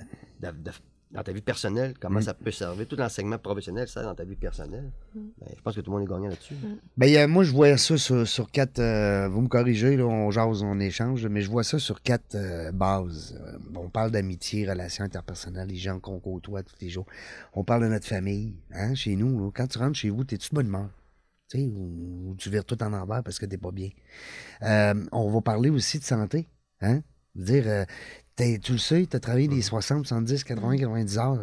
dans ta vie personnelle, comment ça peut servir. Tout l'enseignement professionnel, ça, dans ta vie personnelle. Ben, je pense que tout le monde est gagnant là-dessus. Ben, moi, je vois ça sur quatre. Vous me corrigez, là, on jase, on échange, mais je vois ça sur quatre bases. On parle d'amitié, relations interpersonnelles, les gens qu'on côtoie tous les jours. On parle de notre famille, hein, chez nous. Là. Quand tu rentres chez vous, t'es-tu de bonne humeur? Tu sais, ou tu vires tout en envers parce que t'es pas bien. On va parler aussi de santé. Hein? Dire, tu le sais, tu as travaillé des 60, 70, 80, 90 heures.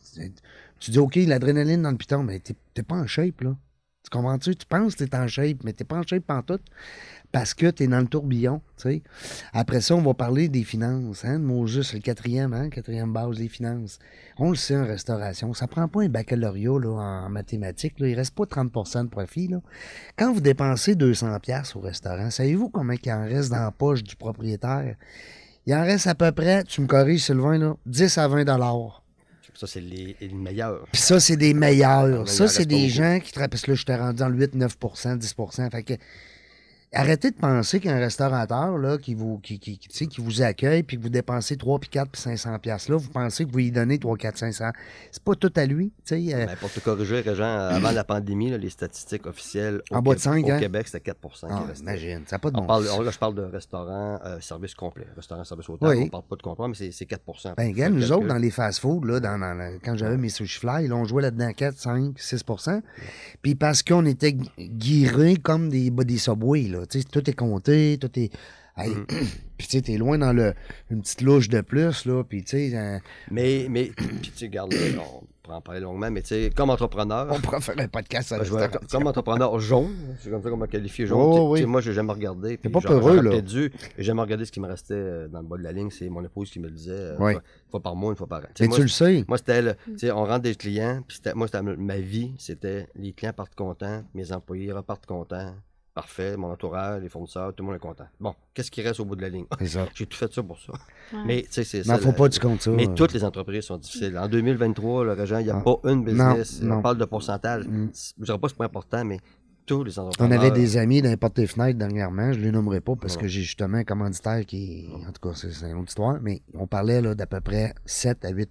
Tu dis, OK, l'adrénaline dans le piton, mais t'es pas en shape, là. Tu comprends-tu? Tu penses que t'es en shape, mais t'es pas en shape pantoute parce que t'es dans le tourbillon, tu sais. Après ça, on va parler des finances, hein? Moses, le quatrième base, les finances. On le sait en restauration, ça prend pas un baccalauréat là, en mathématiques, là. Il reste pas 30 de profit, là. Quand vous dépensez 200$ au restaurant, savez-vous combien il en reste dans la poche du propriétaire? Il en reste à peu près, tu me corriges Sylvain, là, 10 à 20$. Ça, c'est les meilleurs. Puis ça, c'est des meilleurs. il Ça, en c'est reste des pas gens qui travaillent. Parce que là, je t'ai rendu dans le 8, 9%, 10%. Fait que arrêtez de penser qu'un restaurateur là, qui vous accueille, puis que vous dépensez 3, puis 4, puis 500$ là, vous pensez que vous lui donnez 3, 4, 500. C'est pas tout à lui. Tu sais. Ben, pour te corriger, Régent, avant la pandémie, là, les statistiques officielles En bas de 5, au hein? Québec, c'était 4% qui Ah, restait. imagine, ça n'a pas de On bon parle, sens. là, je parle de restaurant, service complet. Restaurant, service au table, Oui. on parle pas de comptoir, mais c'est 4%. Ben, gars, nous autres, dans les fast-foods, là, quand j'avais mes sushi fly, là, on jouait là-dedans 4, 5, 6%. Puis parce qu'on était guirés comme des Subway, là. Tu sais, tout est compté, tout est. Hey, puis tu sais, t'es loin dans une petite louche de plus, là. Puis tu sais. Mais puis tu regardes, on pourra en parler longuement, mais tu sais, comme entrepreneur. On pourrait faire un podcast à Ben, comme entrepreneur jaune, c'est comme ça qu'on m'a qualifié jaune. Oh, Tu sais, oui. tu sais, moi, j'ai jamais regardé. T'es puis pas j'aurais peureux, là. peut-être dû. J'ai jamais regardé ce qui me restait dans le bas de la ligne. C'est mon épouse qui me le disait. Oui. Une fois par mois, une fois par an. Tu sais, Mais moi, tu le sais. moi, c'était, tu sais, on rentre des clients, puis moi, c'était ma vie, c'était les clients partent contents, mes employés repartent contents, Parfait, mon entourage, les fournisseurs, tout le monde est content. Bon, qu'est-ce qui reste au bout de la ligne? C'est ça. J'ai tout fait ça pour ça. Ouais. Mais, tu sais, c'est Non, ça. faut pas que tu comptes ça. Mais toutes les entreprises sont difficiles. En 2023, le Régent, il n'y a pas une business. non. On parle de pourcentage. Je ne dirais pas que c'est pas important, mais tous les On entrepreneurs. avait des amis dans Porte tes fenêtres dernièrement, je ne les nommerai pas parce que j'ai justement un commanditaire qui est. En tout cas, c'est une autre histoire, mais on parlait là, d'à peu près 7 à 8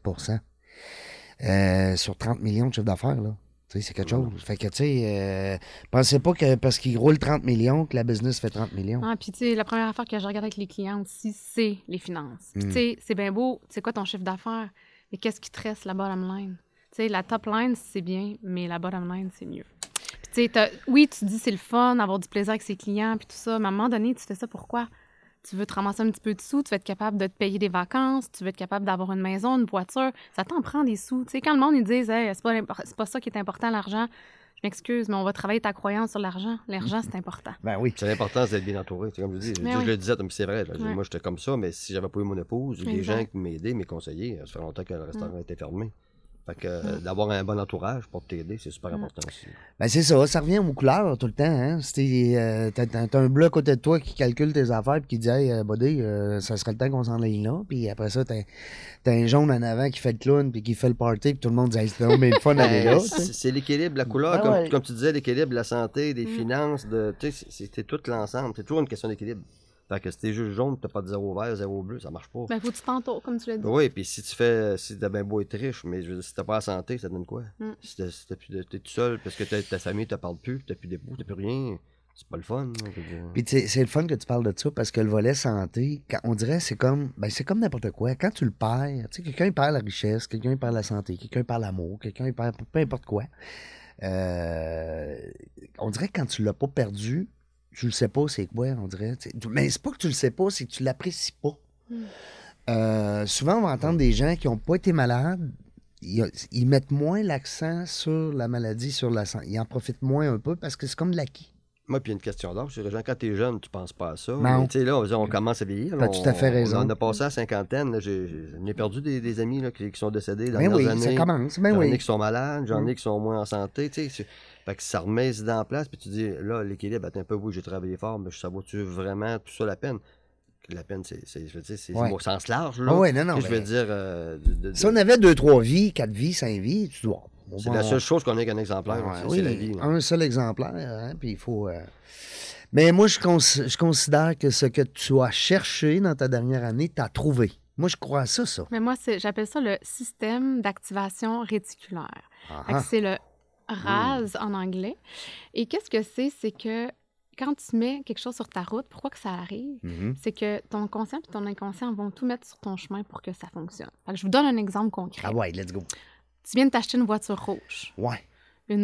sur 30 millions de chiffre d'affaires. Là. Tu sais, c'est quelque chose. Fait que, tu sais, pensez pas que parce qu'ils roulent 30 millions que la business fait 30 millions. Ah, puis tu sais, la première affaire que je regarde avec les clients aussi, c'est les finances. Puis tu sais, c'est bien beau, c'est quoi ton chiffre d'affaires, mais qu'est-ce qui te reste, la bottom line? Tu sais, la top line, c'est bien, mais la bottom line, c'est mieux. Puis tu sais, oui, tu dis c'est le fun, avoir du plaisir avec ses clients, puis tout ça, mais à un moment donné, tu fais ça pourquoi? Tu veux te ramasser un petit peu de sous, tu veux être capable de te payer des vacances, tu veux être capable d'avoir une maison, une voiture. Ça t'en prend des sous. Tu sais, quand le monde, ils disent hey, c'est pas ça qui est important, l'argent, je m'excuse, mais on va travailler ta croyance sur l'argent. L'argent, c'est important. Ben oui. C'est l'importance d'être bien entouré. C'est comme je dis. Mais Je oui. le disais, mais c'est vrai. Là. Ouais. Moi, j'étais comme ça, mais si j'avais pas eu mon épouse, les Exact. gens qui m'aidaient, mes conseillers, ça fait longtemps que le restaurant était fermé. Fait que d'avoir un bon entourage pour t'aider, c'est super important aussi. Ben c'est ça revient aux couleurs tout le temps. Hein? T'as un bleu à côté de toi qui calcule tes affaires et qui dit hey, buddy, ça serait le temps qu'on s'en aille là. Puis après ça, t'as un jaune en avant qui fait le clown puis qui fait le party puis tout le monde dit hey, c'est mais le fun d'aller là. C'est l'équilibre, la couleur, Ben ouais. comme tu disais, l'équilibre de la santé, des finances, c'est tout l'ensemble. C'est toujours une question d'équilibre. Fait que si t'es juste jaune, t'as pas de 0 vert, 0 bleu, ça marche pas. Ben, faut que tu t'entoures, comme tu l'as dit. Oui, puis si t'as bien beau être riche, mais je veux dire, si t'as pas la santé, ça donne quoi? Si t'es tout seul parce que ta famille te parle plus, t'as plus d'époux, t'as plus rien, c'est pas le fun. Hein, je veux dire. Puis c'est le fun que tu parles de ça parce que le volet santé, on dirait c'est comme n'importe quoi. Quand tu le perds, tu sais, quelqu'un il perd la richesse, quelqu'un il perd la santé, quelqu'un il perd l'amour, quelqu'un il perd peu importe quoi. On dirait que quand tu l'as pas perdu, tu le sais pas c'est quoi, on dirait. Mais c'est pas que tu le sais pas, c'est que tu l'apprécies pas. Souvent, on va entendre des gens qui n'ont pas été malades, ils mettent moins l'accent sur la maladie, sur la santé. Ils en profitent moins un peu parce que c'est comme de l'acquis. Moi, puis il y a une question d'âge. C'est quand t'es jeune, tu penses pas à ça. Non. Mais tu sais, là, on commence à vieillir. T'as tout à fait raison. On a passé à la cinquantaine. Là, j'ai perdu des amis là, qui sont décédés dans Ben les oui, années. ça commence. Ben J'en ai oui. qui sont malades, j'en ai qui sont moins en santé. Tu sais, fait que ça remet les idées en place. Puis tu dis, là, l'équilibre, attends un peu, oui, j'ai travaillé fort, mais ça vaut-tu vraiment tout ça la peine? La peine, je veux dire, c'est Ouais. au sens large. Là, Ah ouais, non, que je veux ben, dire. Si on avait 2, 3 vies, 4 vies, 5 vies, tu dois. C'est la seule chose qu'on ait qu'un exemplaire. Ouais, c'est la vie. Là. un seul exemplaire, hein, puis il faut... Mais moi, je considère que ce que tu as cherché dans ta dernière année, tu as trouvé. Moi, je crois à ça. Mais moi, j'appelle ça le système d'activation réticulaire. Fait que c'est le RAS en anglais. Et qu'est-ce que c'est? C'est que quand tu mets quelque chose sur ta route, pourquoi que ça arrive? C'est que ton conscient et ton inconscient vont tout mettre sur ton chemin pour que ça fonctionne. Fait que je vous donne un exemple concret. Ah ouais, let's go. Tu viens de t'acheter une voiture rouge. Ouais, Une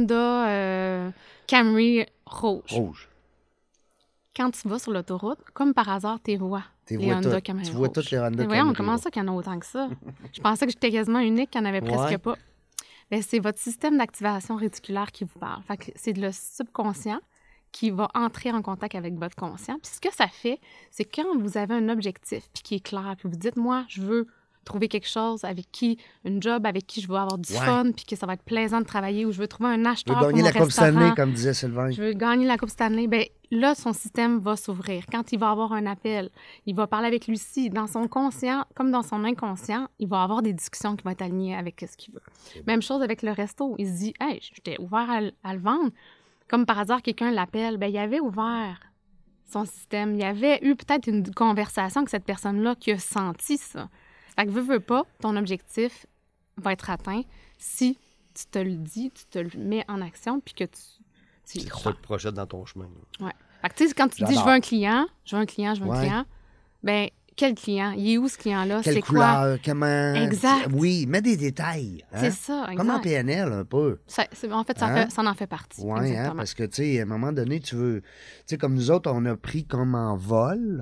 Honda Camry rouge. rouge. Quand tu vas sur l'autoroute, comme par hasard, tu vois Tu les vois Honda tout. Camry Tu vois rouges. toutes les Honda Mais voyons, Camry comment rouges. ça qu'il y en a autant que ça? Je pensais que j'étais quasiment unique, qu'il n'y en avait presque Ouais. pas. Mais c'est votre système d'activation réticulaire qui vous parle. Fait que c'est le subconscient qui va entrer en contact avec votre conscient. Puis ce que ça fait, c'est quand vous avez un objectif puis qui est clair, puis vous dites, moi, je veux trouver quelque chose avec qui, une job avec qui je veux avoir du Ouais. fun, puis que ça va être plaisant de travailler, ou je veux trouver un Tu veux acheteur pour gagner mon la Coupe restaurant. Stanley, comme disait Sylvain. Je veux gagner la Coupe Stanley. Bien, là, son système va s'ouvrir. Quand il va avoir un appel, il va parler avec Lucie. Dans son conscient, comme dans son inconscient, il va avoir des discussions qui vont être alignées avec ce qu'il veut. Même chose avec le resto. Il se dit, hey, j'étais ouvert à le vendre. Comme par hasard, quelqu'un l'appelle. Bien, il avait ouvert son système. Il y avait eu peut-être une conversation avec cette personne-là qui a senti ça. Fait que veux pas, ton objectif va être atteint si tu te le dis, tu te le mets en action, puis que tu y Tu crois. te projettes dans ton chemin. Là. Ouais. Fait que, tu sais, quand tu dis J'adore. je veux un client, je veux un client, Ouais. ben quel client? Il est où ce client-là? Quelle C'est quoi? couleur, comment... Exact. Oui, mets des détails. Hein? C'est ça, exact. Comme en PNL, un peu. En fait, Hein? ça en fait partie. Oui, hein, exactement. parce que, tu sais, à un moment donné, tu veux... Tu sais, comme nous autres, on a pris comme en vol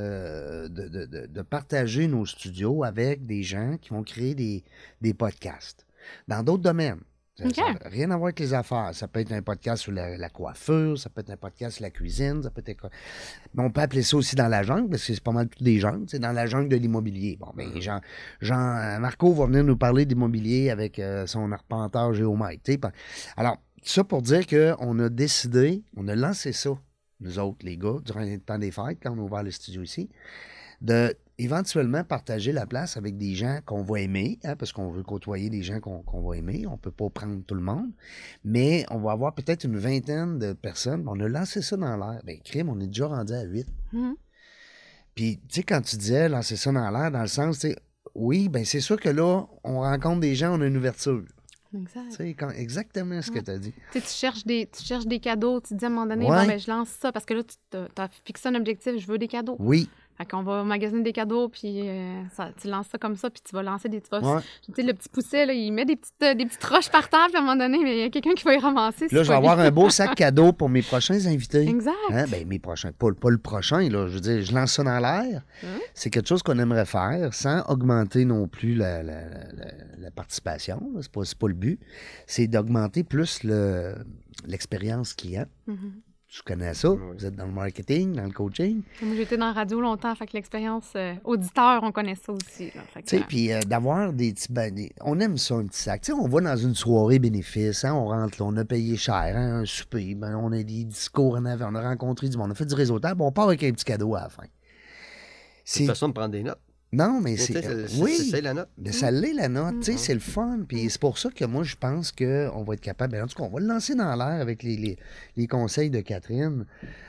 de partager nos studios avec des gens qui vont créer des podcasts dans d'autres domaines. Ça OK. n'a rien à voir avec les affaires. Ça peut être un podcast sur la coiffure, ça peut être un podcast sur la cuisine, ça peut être... Mais on peut appeler ça aussi dans la jungle, parce que c'est pas mal toutes des jungles, c'est dans la jungle de l'immobilier. Bon, ben, Marco va venir nous parler d'immobilier avec son arpenteur géomètre. Tu sais. Alors, tout ça pour dire qu'on a décidé, on a lancé ça, nous autres, les gars, durant le temps des fêtes, quand on a ouvert le studio ici, de éventuellement partager la place avec des gens qu'on va aimer, hein, parce qu'on veut côtoyer des gens qu'on va aimer. On ne peut pas prendre tout le monde, mais on va avoir peut-être une vingtaine de personnes. On a lancé ça dans l'air. Bien, crime, on est déjà rendu à 8. Puis, tu sais, quand tu disais lancer ça dans l'air, dans le sens, tu sais, oui, bien, c'est sûr que là, on rencontre des gens, on a une ouverture. Exact. Tu sais, exactement ce que tu as dit. Tu sais, tu cherches des cadeaux. Tu te dis à un moment donné, Ouais. bon, ben, je lance ça parce que là, tu as fixé un objectif, je veux des cadeaux. Oui. Fait qu'on va magasiner des cadeaux, puis tu lances ça comme ça, puis tu vas lancer des... Ouais. Tu sais, le petit pousset, là, il met des petites roches par terre, puis à un moment donné, mais il y a quelqu'un qui va y ramasser. Là, je vais avoir un beau sac cadeau pour mes prochains invités. Exact. Hein? Ben, mes prochains, pas le prochain, là. Je veux dire, je lance ça dans l'air. C'est quelque chose qu'on aimerait faire sans augmenter non plus la participation. Là. C'est pas le but. C'est d'augmenter plus l'expérience client. Tu connais ça. Vous êtes dans le marketing, dans le coaching. Moi, j'étais dans la radio longtemps, fait que l'expérience auditeur, on connaît ça aussi. Tu sais, puis d'avoir des petits... on aime ça, un petit sac. Tu sais, on va dans une soirée bénéfice, hein, on rentre là, on a payé cher, hein, un souper, ben, on a des discours en avant, on a rencontré du monde, on a fait du réseautage, on part avec un petit cadeau à la fin. C'est une façon de prendre des notes. Non, mais oui, c'est la note. Mais ça l'est, la note. Tu sais, c'est le fun. Puis c'est pour ça que moi, je pense qu'on va être capable... En tout cas, on va le lancer dans l'air avec les conseils de Catherine,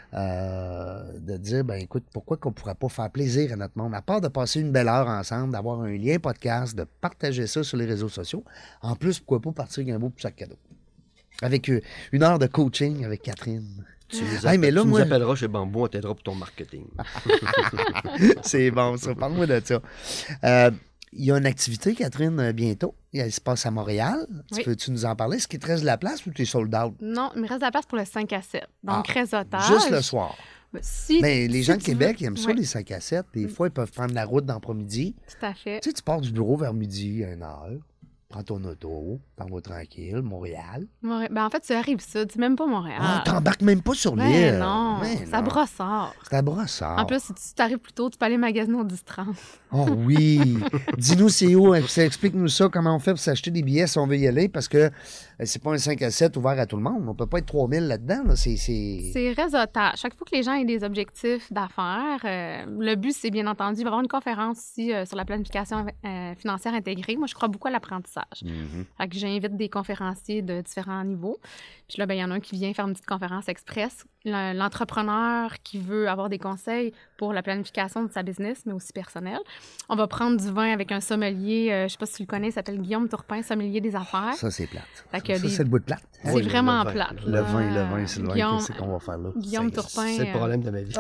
de dire, ben écoute, pourquoi qu'on ne pourrait pas faire plaisir à notre monde, à part de passer une belle heure ensemble, d'avoir un lien podcast, de partager ça sur les réseaux sociaux. En plus, pourquoi pas partir avec un beau sac cadeau. Avec une heure de coaching avec Catherine. Tu nous appelleras chez Bambou, on t'aidera pour ton marketing. C'est bon, ça. Parle-moi de ça. Il y a une activité, Catherine, bientôt. Elle se passe à Montréal. Oui. Peux-tu nous en parler? Est-ce qu'il te reste de la place ou tu es sold out? Non, il me reste de la place pour le 5 à 7. Donc, réseautage. Juste le soir. Mais les gens de Québec, ils aiment ça, les 5 à 7. Des fois, ils peuvent prendre la route dans l'après-midi. Tout à fait. Tu sais, tu pars du bureau vers midi, 1h. Prends ton auto, t'en vas tranquille, Montréal. Ben, en fait, tu arrives ça, c'est même pas Montréal. Ah, t'embarques même pas sur l'île. Mais non, c'est à Brossard. C'est à Brossard. En plus, si tu t'arrives plus tôt, tu peux aller magasiner au 10-30. Oh oui! Dis-nous c'est où, explique-nous ça, comment on fait pour s'acheter des billets si on veut y aller, parce que c'est pas un 5 à 7 ouvert à tout le monde. On peut pas être 3000 là-dedans. Là. C'est réseautage. Chaque fois que les gens aient des objectifs d'affaires, le but, c'est bien entendu, il va y avoir une conférence ici sur la planification financière intégrée. Moi, je crois beaucoup à l'apprentissage. Fait que j'invite des conférenciers de différents niveaux. Puis là, ben, il y en a un qui vient faire une petite conférence express. L'entrepreneur qui veut avoir des conseils pour la planification de sa business, mais aussi personnelle. On va prendre du vin avec un sommelier, je ne sais pas si tu le connais, il s'appelle Guillaume Tourpin, sommelier des affaires. Ça, c'est plate. Ça, c'est le bout de plate. C'est vraiment plate. Le vin, c'est le vin. Qu'est-ce qu'on va faire là? Guillaume Tourpin. C'est le problème de ma vie.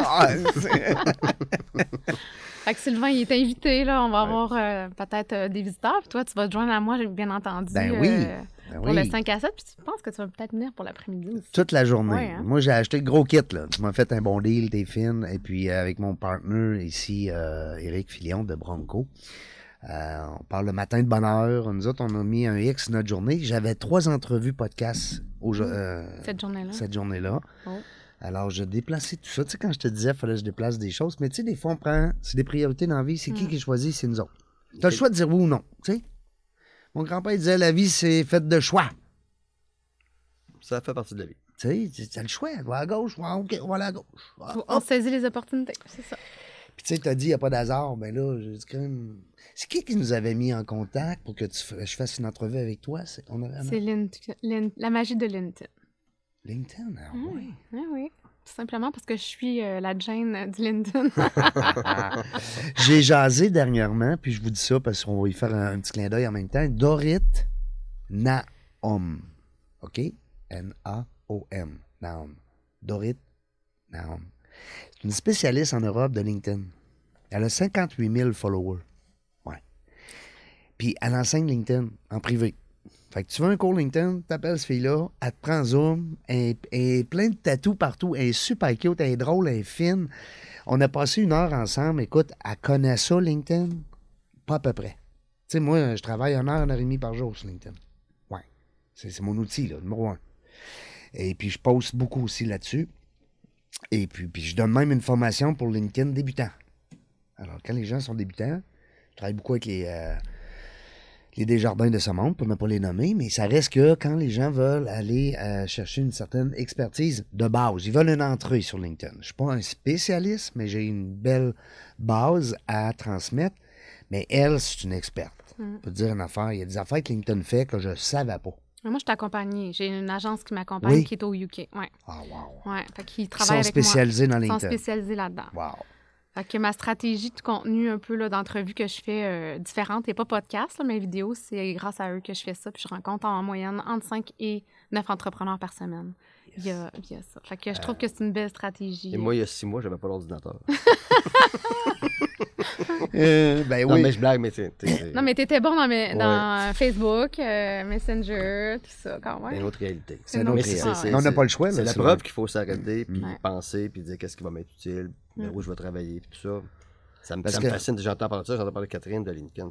Fait que Sylvain, il est invité, là. On va avoir peut-être des visiteurs. Puis toi, tu vas te joindre à moi, j'ai bien entendu. Pour le 5 à 7. Puis tu penses que tu vas peut-être venir pour l'après-midi aussi. Toute la journée. Ouais, hein? Moi, j'ai acheté le gros kit, là. Tu m'as fait un bon deal, t'es fine. Et puis, avec mon partner ici, Éric Filion de Bronco, on parle le matin de bonne heure. Nous autres, on a mis un X notre journée. J'avais 3 entrevues podcast cette journée-là. Oh. Alors, je déplaçais tout ça. Tu sais, quand je te disais, il fallait que je déplace des choses. Mais tu sais, des fois, on prend... C'est des priorités dans la vie. C'est qui choisit? C'est nous autres. Tu as le choix de dire oui ou non. Tu sais? Mon grand-père disait, la vie, c'est faite de choix. Ça fait partie de la vie. Tu sais, tu as le choix. Va à gauche, OK, on va aller à gauche. On saisit les opportunités, c'est ça. Puis tu sais, tu as dit, il n'y a pas d'hasard. Ben là, je dis quand même... C'est qui nous avait mis en contact pour que je fasse une entrevue avec toi? C'est la magie de LinkedIn. LinkedIn, oui. Oui. Tout simplement parce que je suis la Jane du LinkedIn. J'ai jasé dernièrement, puis je vous dis ça parce qu'on va y faire un petit clin d'œil en même temps. Dorit Naom. OK? N-A-O-M. Naom. Dorit Naom. C'est une spécialiste en Europe de LinkedIn. Elle a 58 000 followers. Ouais. Puis elle enseigne LinkedIn en privé. Fait que tu veux un cours LinkedIn, t'appelles cette fille-là, elle te prend Zoom, elle est plein de tatous partout, elle est super cute, elle est drôle, elle est fine. On a passé 1 heure ensemble. Écoute, elle connaît ça, LinkedIn? Pas à peu près. Tu sais, moi, je travaille 1 heure et demie par jour sur LinkedIn. Ouais. C'est mon outil, là, numéro 1. Et puis, je poste beaucoup aussi là-dessus. Et puis je donne même une formation pour LinkedIn débutant. Alors, quand les gens sont débutants, je travaille beaucoup avec les Desjardins de ce monde, pour ne pas les nommer, mais ça reste que quand les gens veulent aller chercher une certaine expertise de base, ils veulent une entrée sur LinkedIn. Je ne suis pas un spécialiste, mais j'ai une belle base à transmettre. Mais elle, c'est une experte. Je peux te dire une affaire. Il y a des affaires que LinkedIn fait que je ne savais pas. Moi, je suis accompagnée. J'ai une agence qui m'accompagne qui est au UK. Ouais. Ah, wow. Ouais. Fait qu'ils Ils travaillent sont avec moi. spécialisés dans Ils sont LinkedIn. spécialisés là-dedans. Wow. Fait que ma stratégie de contenu un peu là, d'entrevue que je fais différente, et pas podcast, là, mes vidéos, c'est grâce à eux que je fais ça. Puis je rencontre en moyenne entre 5 et 9 entrepreneurs par semaine. Il y a ça. Fait que je trouve que c'est une belle stratégie. Et moi, il y a 6 mois, j'avais pas l'ordinateur. Ben Non, oui. mais je blague, mais Non, mais t'étais bon dans Facebook, Messenger, tout ça, quand c'est une même. autre réalité. C'est une autre Mais réalité. Mais on n'a pas le choix. C'est là, la souvent. preuve qu'il faut s'arrêter, puis Ouais. penser, puis dire qu'est-ce qui va m'être utile, vers où je vais travailler, puis tout ça. Ça me Parce que- fascine. J'entends parler de ça, j'entends parler de Catherine de LinkedIn.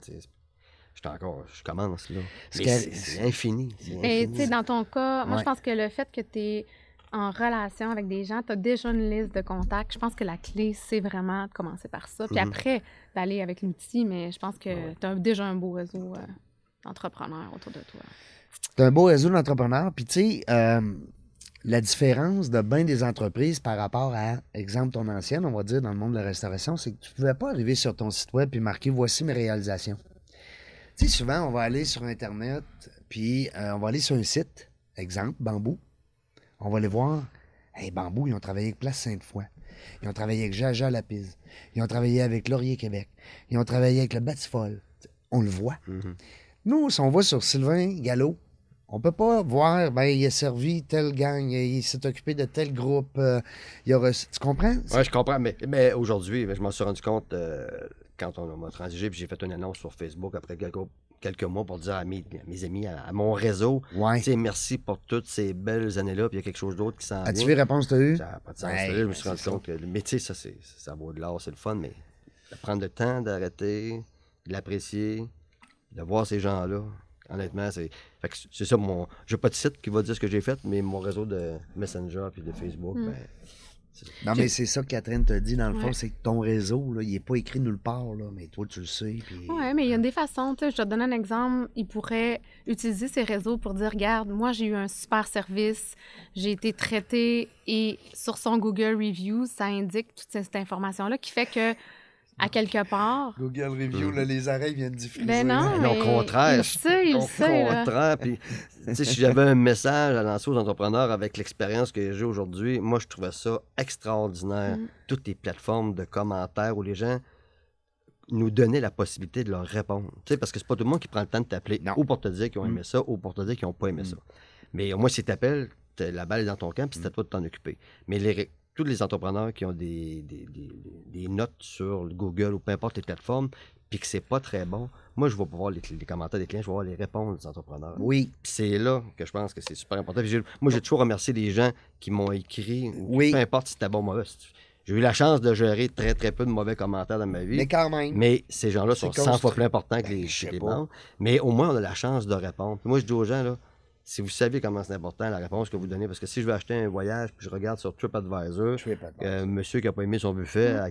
Je commence, là. Ce Mais qui a- c'est infini. C'est Et tu sais, infini. dans ton cas, moi, Ouais. je pense que le fait que tu es en relation avec des gens, tu as déjà une liste de contacts. Je pense que la clé, c'est vraiment de commencer par ça. Puis après, d'aller avec l'outil, mais je pense que tu as déjà un beau réseau d'entrepreneurs autour de toi. C'est un beau réseau d'entrepreneurs. Puis, tu sais, la différence de bien des entreprises par rapport à, exemple, ton ancienne, on va dire, dans le monde de la restauration, c'est que tu ne pouvais pas arriver sur ton site web et marquer « Voici mes réalisations ». Tu sais, souvent, on va aller sur Internet, puis on va aller sur un site, exemple, Bambou. On va aller voir. Hey, Bambou, ils ont travaillé avec Place Sainte-Foy. Ils ont travaillé avec Jaja Lapise. Ils ont travaillé avec Laurier Québec. Ils ont travaillé avec le Batifol. On le voit. Nous, si on va sur Sylvain Gallo, on peut pas voir, ben, il a servi telle gang, il s'est occupé de tel groupe. Il a reçu... Tu comprends? Oui, je comprends, mais aujourd'hui, je m'en suis rendu compte quand on m'a transigé, puis j'ai fait une annonce sur Facebook après quelques mois pour dire à mes amis, à mon réseau, Ouais. tu sais, merci pour toutes ces belles années-là, puis il y a quelque chose d'autre qui s'en As-tu vu vient. les réponses que tu as eues? Ça n'a pas de sens. Ouais, Là, je me suis ben, rendu c'est compte que le métier, ça vaut de l'or, c'est le fun, mais de prendre le temps d'arrêter, de l'apprécier, de voir ces gens-là, honnêtement, c'est ça mon... J'ai pas de site qui va dire ce que j'ai fait, mais mon réseau de Messenger puis de Facebook, ben... Non, mais c'est ça que Catherine t'a dit, dans le fond, Ouais. c'est que ton réseau, là, il n'est pas écrit nulle part, là, mais toi, tu le sais. Puis... Oui, mais il y a des façons. Tu sais, je vais te donner un exemple. Il pourrait utiliser ces réseaux pour dire, regarde, moi, j'ai eu un super service, j'ai été traité, et sur son Google Reviews, ça indique toute cette information-là qui fait que, à quelque part... Google Review, là, les oreilles viennent diffuser. Ben non, Non, mais au contraire. il le sait, là. contraire. Puis, tu sais, si j'avais un message à lancer aux entrepreneurs avec l'expérience que j'ai aujourd'hui, moi, je trouvais ça extraordinaire. Toutes les plateformes de commentaires où les gens nous donnaient la possibilité de leur répondre. Tu sais, parce que c'est pas tout le monde qui prend le temps de t'appeler Non. ou pour te dire qu'ils ont aimé ça ou pour te dire qu'ils n'ont pas aimé ça. Mais au moins, si tu t'appelles, la balle est dans ton camp, puis c'est à toi de t'en occuper. Mais tous les entrepreneurs qui ont des notes sur Google ou peu importe les plateformes, puis que c'est pas très bon, moi, je vais pas voir les commentaires des clients, je vais voir les réponses des entrepreneurs. Oui. Puis c'est là que je pense que c'est super important. Puis moi, j'ai toujours remercié les gens qui m'ont écrit, Oui. peu importe si c'était bon ou mauvais. J'ai eu la chance de gérer très, très peu de mauvais commentaires dans ma vie. Mais quand même. Mais ces gens-là sont C'est 100 fois construit. plus importants que Je sais les pas. membres. Mais au moins, on a la chance de répondre. Puis moi, je dis aux gens, là, si vous savez comment c'est important la réponse que vous donnez, parce que si je veux acheter un voyage, puis je regarde sur TripAdvisor, Je vais pas te monsieur qui n'a pas aimé son buffet à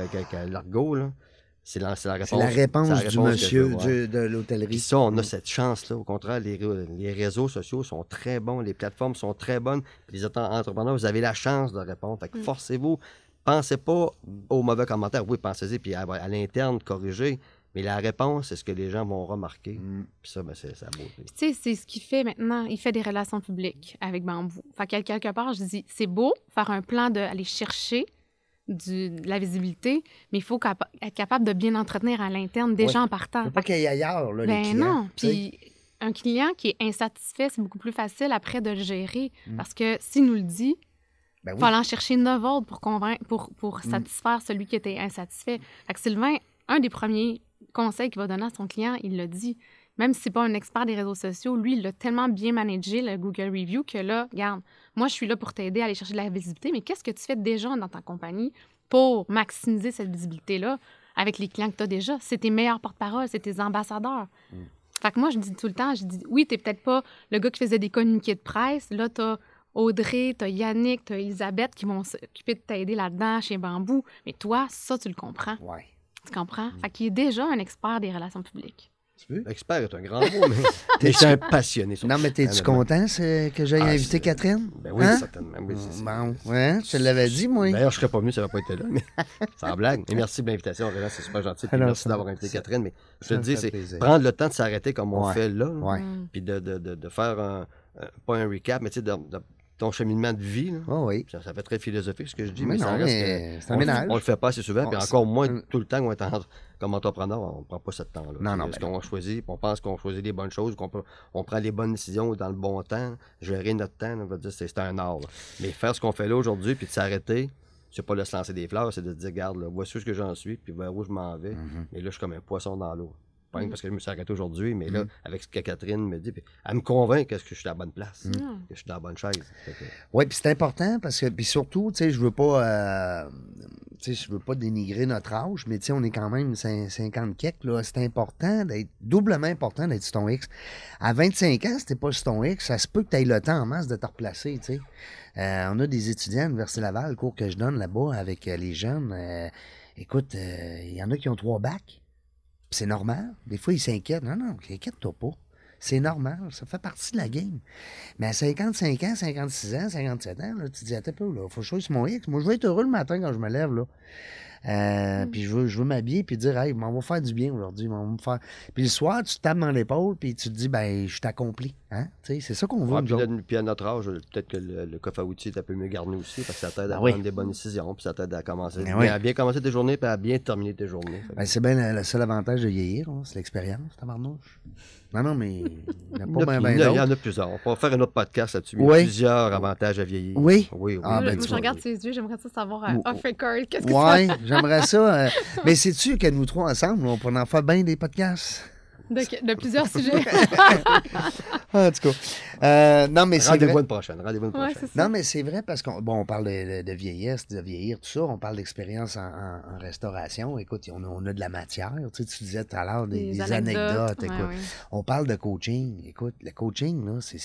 Largo, là, c'est la réponse. C'est la réponse c'est la du réponse que monsieur je veux voir. de Puis l'hôtellerie. ça, on a cette chance-là. Au contraire, les réseaux sociaux sont très bons, les plateformes sont très bonnes. Puis les entrepreneurs, vous avez la chance de répondre. Fait que forcez-vous. Pensez pas aux mauvais commentaires. Oui, pensez-y, puis à l'interne, corrigez. Mais la réponse, c'est ce que les gens vont remarquer. Puis ça, ben, c'est la beauté. Puis, tu sais, c'est ce qu'il fait maintenant. Il fait des relations publiques avec Bambou. Fait qu'à quelque part, je dis, c'est beau faire un plan d'aller chercher de la visibilité, mais il faut être capable de bien entretenir à l'interne déjà Ouais. en partant. Faut pas qu'il y ait ailleurs, là, les Ben clients. non. tu sais. Puis un client qui est insatisfait, c'est beaucoup plus facile après de le gérer. Parce que s'il nous le dit, Ben il oui. faut aller en chercher 9 autres pour convaincre, pour satisfaire celui qui était insatisfait. Fait que Sylvain, un des premiers conseils qu'il va donner à son client, il l'a dit. Même si c'est pas un expert des réseaux sociaux, lui, il l'a tellement bien managé, le Google Review, que là, regarde, moi, je suis là pour t'aider à aller chercher de la visibilité, mais qu'est-ce que tu fais déjà dans ta compagnie pour maximiser cette visibilité-là avec les clients que tu as déjà? C'est tes meilleurs porte-parole, c'est tes ambassadeurs. Fait que moi, je dis tout le temps, je dis, oui, t'es peut-être pas le gars qui faisait des communiqués de presse. Là, t'as Audrey, t'as Yannick, t'as Elisabeth qui vont s'occuper de t'aider là-dedans chez Bambou. Mais toi, ça, tu le comprends. Ouais. Tu comprends? Fait qu'il est déjà un expert des relations publiques. Tu veux? Expert est un grand mot, mais je suis un passionné. Non, mais t'es-tu content que j'aille inviter Catherine? Ben oui, Hein? certainement. Oui, Bon, ouais, je te l'avais dit, moi. D'ailleurs, je serais pas venu, ça n'aurait pas été là. Mais sans blague. Et merci de l'invitation, Réjean, c'est super gentil. Puis Alors, merci ça- d'avoir invité ça- Catherine. Mais je te ça le me dis, fait c'est plaisir. prendre le temps de s'arrêter comme on Ouais. fait là. Ouais. Puis de faire pas un recap, mais tu sais, de ton cheminement de vie. Là. Oh, oui. Ça fait très philosophique ce que je dis, Mais mais, non, ça reste mais que c'est un ménage. on le fait pas assez souvent, puis On- encore moins Mm. tout le temps qu'on est comme entrepreneur, on prend pas ce temps-là. Non, non, Parce ben qu'on choisit, puis on pense qu'on choisit les bonnes choses, on prend les bonnes décisions dans le bon temps, gérer notre temps, on va dire, c'est un art. Là. Mais faire ce qu'on fait là aujourd'hui, puis de s'arrêter, c'est pas de se lancer des fleurs, c'est de se dire, regarde, là, voici ce que j'en suis, puis vers où je m'en vais. Et là, je suis comme un poisson dans l'eau. Pas rien parce que je me suis arrêté aujourd'hui, mais là, avec ce que Catherine me dit, puis elle me convainc que je suis à la bonne place, que je suis dans la bonne chaise. Oui, puis c'est important parce que, puis surtout, tu sais, je veux pas dénigrer notre âge, mais tu sais, on est quand même 50 quelques, là. C'est important doublement important d'être sur ton X. À 25 ans, si t'es pas sur ton X, ça se peut que tu aies le temps en masse de te replacer, tu sais. On a des étudiants à l'Université Laval, le cours que je donne là-bas avec les jeunes. Écoute, il y en a qui ont 3 bacs. C'est normal. Des fois, ils s'inquiètent. Non, inquiète-toi pas. C'est normal. Ça fait partie de la game. Mais à 55 ans, 56 ans, 57 ans, là, tu te dis, attends un peu, là, faut que je sois sur mon X. Moi, je veux être heureux le matin quand je me lève, là. Puis je veux m'habiller puis dire, hey, on va faire du bien aujourd'hui. Puis le soir, tu te tapes dans l'épaule puis tu te dis, ben, je suis accompli. Hein? Tu sais, c'est ça qu'on veut, Ouais, nous puis, autres. puis à notre âge, peut-être que le coffre à outils est un peu mieux garni aussi, parce que ça t'aide à Ah oui. prendre des bonnes décisions, puis ça t'aide à commencer, Ben oui. à bien commencer tes journées, puis à bien terminer tes journées. Fait que- Ben, c'est bien le seul avantage de vieillir, hein, c'est l'expérience, tabarnouche. Non, mais il n'y en a Il y pas en a bien, plus- bien il y d'autres. en a plusieurs. On pourra faire un autre podcast là-dessus. Mais il y Oui. a plusieurs avantages à vieillir. Oui. Oui, oui. Ah, Moi, ben, je tu vois. regarde ses yeux, j'aimerais ça savoir Ou- off record. Qu'est-ce que Ouais, j'aimerais ça. Mais sais-tu que nous trois ensemble, on pourrait en faire bien des podcasts? de plusieurs sujets. Ah, en tout cas. Non, mais c'est Rendez-vous vrai. une prochaine. Rendez-vous une Ouais, prochaine. c'est ça. Non, mais c'est vrai parce qu'on parle de vieillesse, de vieillir, tout ça. On parle d'expérience en restauration. Écoute, on a de la matière. Tu disais tout à l'heure des anecdotes. Ouais, Écoute, ouais. on parle de coaching. Écoute, le coaching, là, c'est.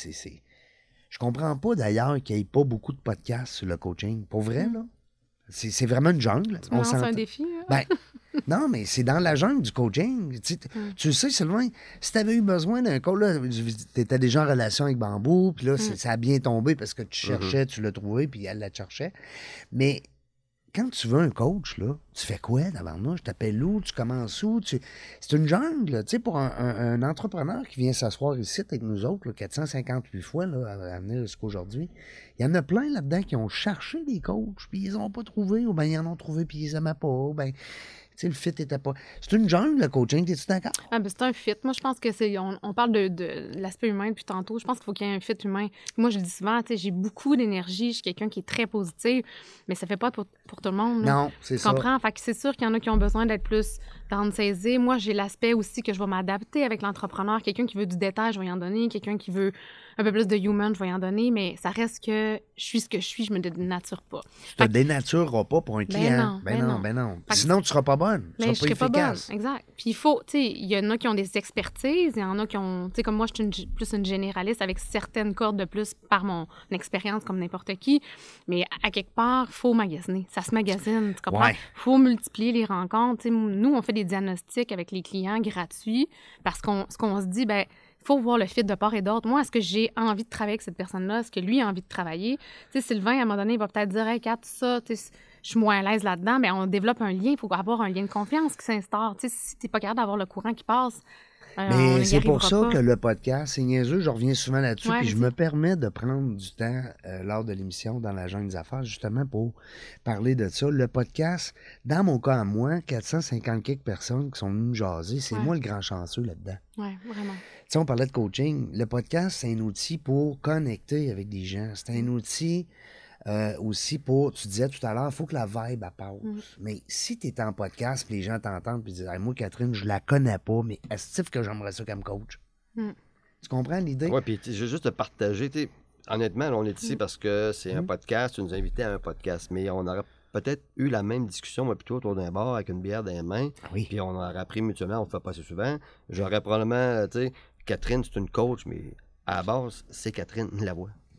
Je comprends pas d'ailleurs qu'il n'y ait pas beaucoup de podcasts sur le coaching. Pour vrai, là. C'est vraiment une jungle. Tu me lances un défi, là? Ben, non, mais c'est dans la jungle du coaching. Tu sais, Sylvain, si tu avais eu besoin d'un coach, tu étais déjà en relation avec Bambou, puis là, ça a bien tombé parce que tu cherchais, tu l'as trouvé, puis elle la cherchait. Mais quand tu veux un coach, là, tu fais quoi d'abord? Je t'appelle où? Tu commences où? C'est une jungle, là, tu sais, pour un entrepreneur qui vient s'asseoir ici avec nous autres, là, 458 fois là, à venir jusqu'à aujourd'hui. Il y en a plein là-dedans qui ont cherché des coachs, puis ils les ont pas trouvé, ou bien ils en ont trouvé, puis ils les aimaient pas, ou bien, tu sais, le fit était pas... C'est une jungle, le coaching, t'es-tu d'accord? Ah, ben, c'est un fit. Moi, je pense que c'est. On parle de l'aspect humain depuis tantôt. Je pense qu'il faut qu'il y ait un fit humain. Puis moi, je le dis souvent, tu sais, j'ai beaucoup d'énergie. Je suis quelqu'un qui est très positif, mais ça fait pas pour tout le monde. Là. Non, c'est Tu ça. comprends? Fait que c'est sûr qu'il y en a qui ont besoin d'être plus downsaisés. Moi, j'ai l'aspect aussi que je vais m'adapter avec l'entrepreneur. Quelqu'un qui veut du détail, je vais y en donner. Quelqu'un qui veut un peu plus de human, je vais y en donner. Mais ça reste que je suis ce que je suis, je me dénature pas. Tu te dénatureras pas pour un client. non, ben non. Fait que- Sinon, tu seras pas bonne. Tu Mais je seras serais pas pas bonne, efficace. exact. Puis il faut, tu sais, il y en a qui ont des expertises, il y en a qui ont, tu sais, comme moi, je suis plus une généraliste avec certaines cordes de plus par mon expérience comme n'importe qui. Mais à quelque part, il faut magasiner. Ça se magasine, tu comprends? Ouais. Il faut multiplier les rencontres. Tu sais, nous, on fait des diagnostics avec les clients gratuits parce qu'on se dit, ben il faut voir le fit de part et d'autre. Moi, est-ce que j'ai envie de travailler avec cette personne-là? Est-ce que lui a envie de travailler? Tu sais, Sylvain, à un moment donné, il va peut-être dire, hey, Kat, ça, tu sais, je suis moins à l'aise là-dedans, mais on développe un lien. Il faut avoir un lien de confiance qui s'instaure. Tu sais, si tu n'es pas capable d'avoir le courant qui passe, on Mais y c'est pour arrivera ça pas. que le podcast, c'est niaiseux, je reviens souvent là-dessus, Ouais, puis je vas-y. me permets de prendre du temps lors de l'émission dans la jungle des affaires, justement pour parler de ça. Le podcast, dans mon cas à moi, 450 quelques personnes qui sont venues me jaser, c'est Ouais. moi le grand chanceux là-dedans. Oui, vraiment. Tu sais, on parlait de coaching. Le podcast, c'est un outil pour connecter avec des gens. C'est un outil aussi pour, tu disais tout à l'heure, il faut que la vibe elle passe. Mais si tu es en podcast, puis les gens t'entendent, puis disent, hey, moi, Catherine, je la connais pas, mais est-ce que j'aimerais ça comme coach? Mm. Tu comprends l'idée? Oui, puis je veux juste te partager. Tu sais, honnêtement, là, on est ici parce que c'est un podcast, tu nous invitais à un podcast, mais on aurait peut-être eu la même discussion, moi, plutôt autour d'un bar avec une bière dans les mains, Ah oui. puis on aurait appris mutuellement, on le fait pas assez souvent. J'aurais probablement, tu sais, Catherine, c'est une coach, mais à la base, c'est Catherine la voix.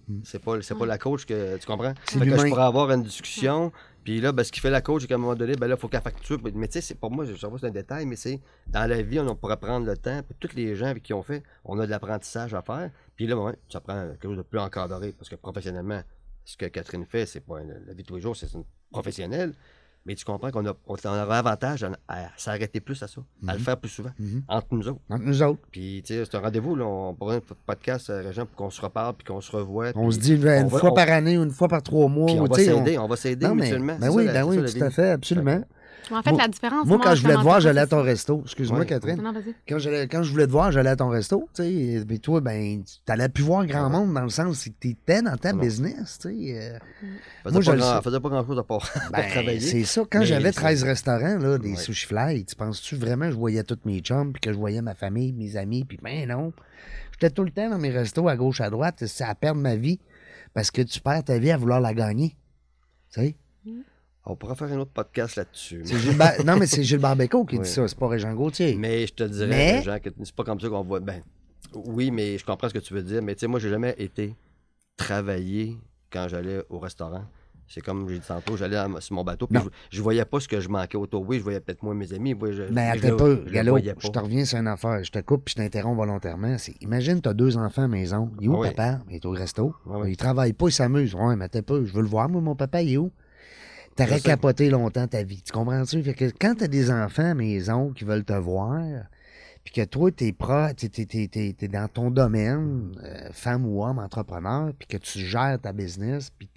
C'est pas la coach que... Tu comprends? C'est Fait que l'humain. je pourrais avoir une discussion, puis là, ce qu'il fait la coach, c'est qu'à un moment donné, là, il faut qu'elle facture. Mais tu sais, c'est pour moi, je sais pas si c'est un détail, mais c'est dans la vie, on pourrait prendre le temps. Puis tous les gens avec qui on fait, on a de l'apprentissage à faire. Puis là, ça prend quelque chose de plus encadré, parce que professionnellement, ce que Catherine fait, c'est pas la vie de tous les jours, c'est une professionnelle. Mais tu comprends qu'on aurait avantage à s'arrêter plus à ça, à le faire plus souvent, entre nous autres. Entre nous autres. Puis, tu sais, c'est un rendez-vous, là, on pourrait un podcast, Régent, pour qu'on se reparle, puis qu'on se revoie. On se dit une fois par année ou une fois par 3 mois. Puis on va s'aider Non, mais, mutuellement. Ben oui, tout à fait, absolument. En fait, la différence... Moi, quand je voulais te voir, j'allais à ton reste. resto. Excuse-moi, Catherine. Non, vas-y. Quand je voulais te voir, j'allais à ton resto, tu sais. Mais toi, ben, tu n'allais plus voir grand monde dans le sens que tu étais dans ta business, tu sais. Moi, je faisais pas grand-chose à part travailler. C'est ça. Quand Mais j'avais c'est- 13 restaurants, là, des sushi fly, tu penses-tu vraiment que je voyais tous mes chums, puis que je voyais ma famille, mes amis, puis ben non. J'étais tout le temps dans mes restos à gauche, à droite. C'est à perdre ma vie parce que tu perds ta vie à vouloir la gagner. Tu sais? On pourra faire un autre podcast là-dessus. Non, mais c'est Gilles Barbeco qui Oui. dit ça, c'est pas Régent Gauthier. Mais je te dirais, Jean, que c'est pas comme ça qu'on voit. Ben, oui, mais je comprends ce que tu veux dire. Mais tu sais, moi, j'ai jamais été travailler quand j'allais au restaurant. C'est comme j'ai dit tantôt, j'allais sur mon bateau, puis je voyais pas ce que je manquais autour. Oui, je voyais peut-être moins mes amis. Mais attends un peu, Gallo, je te reviens sur une affaire. Je te coupe puis je t'interromps volontairement. Imagine, tu as 2 enfants à la maison. Il est où, papa? Il est au resto. Il travaille pas, il s'amuse. Ouais, mais attends pas, je veux le voir, moi, mon papa, il est où? T'aurais capoté longtemps ta vie. Tu comprends-tu? Fait que quand t'as des enfants à la maison qui veulent te voir, puis que toi, t'es dans ton domaine, femme ou homme, entrepreneur, puis que tu gères ta business, puis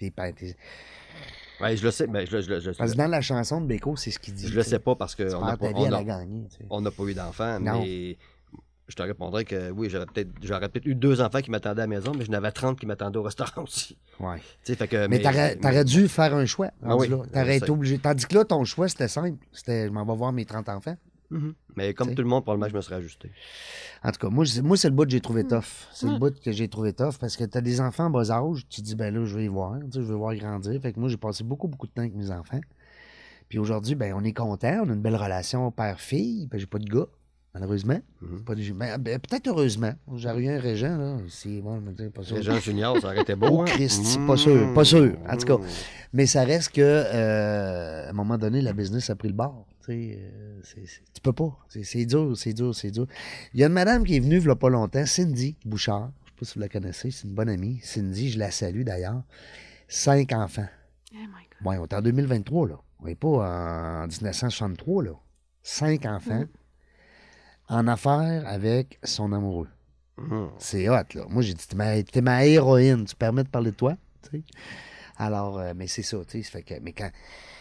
Oui, je le sais. Mais Parce que dans la chanson de Beko, c'est ce qu'il dit. Je le sais pas parce qu'on n'a pas eu d'enfants, mais je te répondrais que oui, j'aurais peut-être eu 2 enfants qui m'attendaient à la maison, mais je n'avais 30 qui m'attendaient au restaurant aussi. Ouais. Fait que, mais t'aurais dû faire un choix. T'aurais été sais. obligé. Tandis que là, ton choix, c'était simple. C'était je m'en vais voir mes 30 enfants. Mais comme tout le monde, probablement, je me serais ajusté. En tout cas, moi c'est le bout que j'ai trouvé tough. C'est le bout que j'ai trouvé tough parce que t'as des enfants en bas âge, tu te dis, ben là, je vais les voir. Je vais voir grandir. Fait que moi, j'ai passé beaucoup de temps avec mes enfants. Puis aujourd'hui, ben on est content. On a une belle relation père-fille. Ben, j'ai pas de gars. Malheureusement. Peut-être heureusement. J'aurais eu un Régent, là. Pas sûr. Régent Junior, ça aurait été beau. Oh, Christy, pas sûr. Pas sûr. En tout cas. Mais ça reste que, à un moment donné, la business a pris le bord. Tu peux pas. C'est dur. Il y a une madame qui est venue il y a pas longtemps, Cindy Bouchard. Je sais pas si vous la connaissez. C'est une bonne amie. Cindy, je la salue d'ailleurs. 5 enfants. Oh my God. Ouais, on est en 2023, là. On n'est pas en 1963, là. 5 enfants. En affaires avec son amoureux. C'est hot, là. Moi, j'ai dit, t'es ma héroïne. Tu permets de parler de toi? T'sais? Alors, mais c'est ça, tu sais. Mais quand.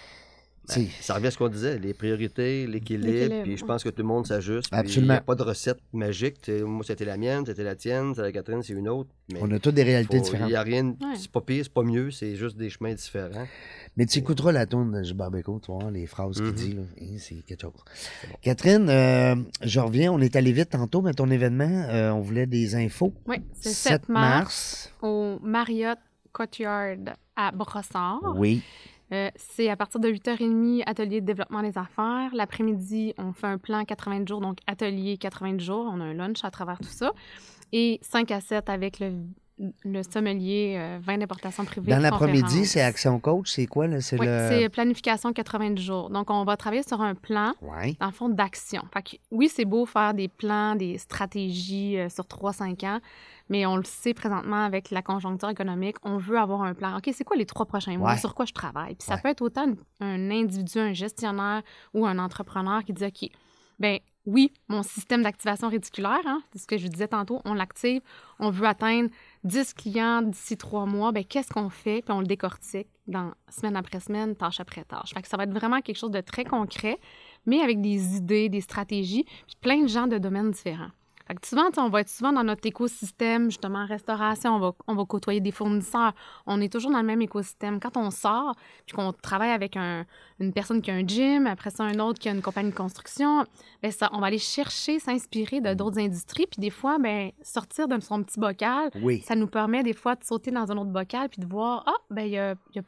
Ça revient à ce qu'on disait, les priorités, l'équilibre, puis je pense que tout le monde s'ajuste. Absolument. Il n'y a pas de recette magique. Moi, c'était la mienne, c'était la tienne, c'était la Catherine, c'est une autre. Mais on a toutes des réalités différentes. Il n'y a rien, c'est pas pire, c'est pas mieux, c'est juste des chemins différents. Mais tu écouteras la tourne de Gilles Barbeco, tu vois, les phrases qu'il dit, là. C'est quelque chose. Bon. Catherine, je reviens, on est allé vite tantôt, mais ton événement, on voulait des infos. Oui, c'est 7 mars au Marriott Courtyard à Brossard. Oui. C'est à partir de 8h30, atelier de développement des affaires. L'après-midi, on fait un plan 80 jours, donc atelier 80 jours. On a un lunch à travers tout ça. Et 5 à 7 avec le sommelier, vin d'importation privée. Dans l'après-midi, c'est Action Coach, c'est quoi? Là? C'est planification 80 jours. Donc, on va travailler sur un plan, dans le fond, d'action. Fait que, oui, c'est beau faire des plans, des stratégies sur 3-5 ans, mais on le sait présentement avec la conjoncture économique, on veut avoir un plan. OK, c'est quoi les 3 prochains mois? Sur quoi je travaille? Puis ça peut être autant un individu, un gestionnaire ou un entrepreneur qui dit, OK, bien, oui, mon système d'activation réticulaire, c'est ce que je vous disais tantôt, on l'active, on veut atteindre 10 clients d'ici 3 mois, bien, qu'est-ce qu'on fait? Puis on le décortique dans semaine après semaine, tâche après tâche. Fait que ça va être vraiment quelque chose de très concret, mais avec des idées, des stratégies, puis plein de gens de domaines différents. Fait que souvent, on va être souvent dans notre écosystème, justement, en restauration, on va côtoyer des fournisseurs. On est toujours dans le même écosystème. Quand on sort, puis qu'on travaille avec une personne qui a un gym, après ça, un autre qui a une compagnie de construction, bien, ça, on va aller chercher, s'inspirer de d'autres industries. Puis des fois, bien, sortir de son petit bocal, ça nous permet des fois de sauter dans un autre bocal puis de voir, bien, il y a peut-être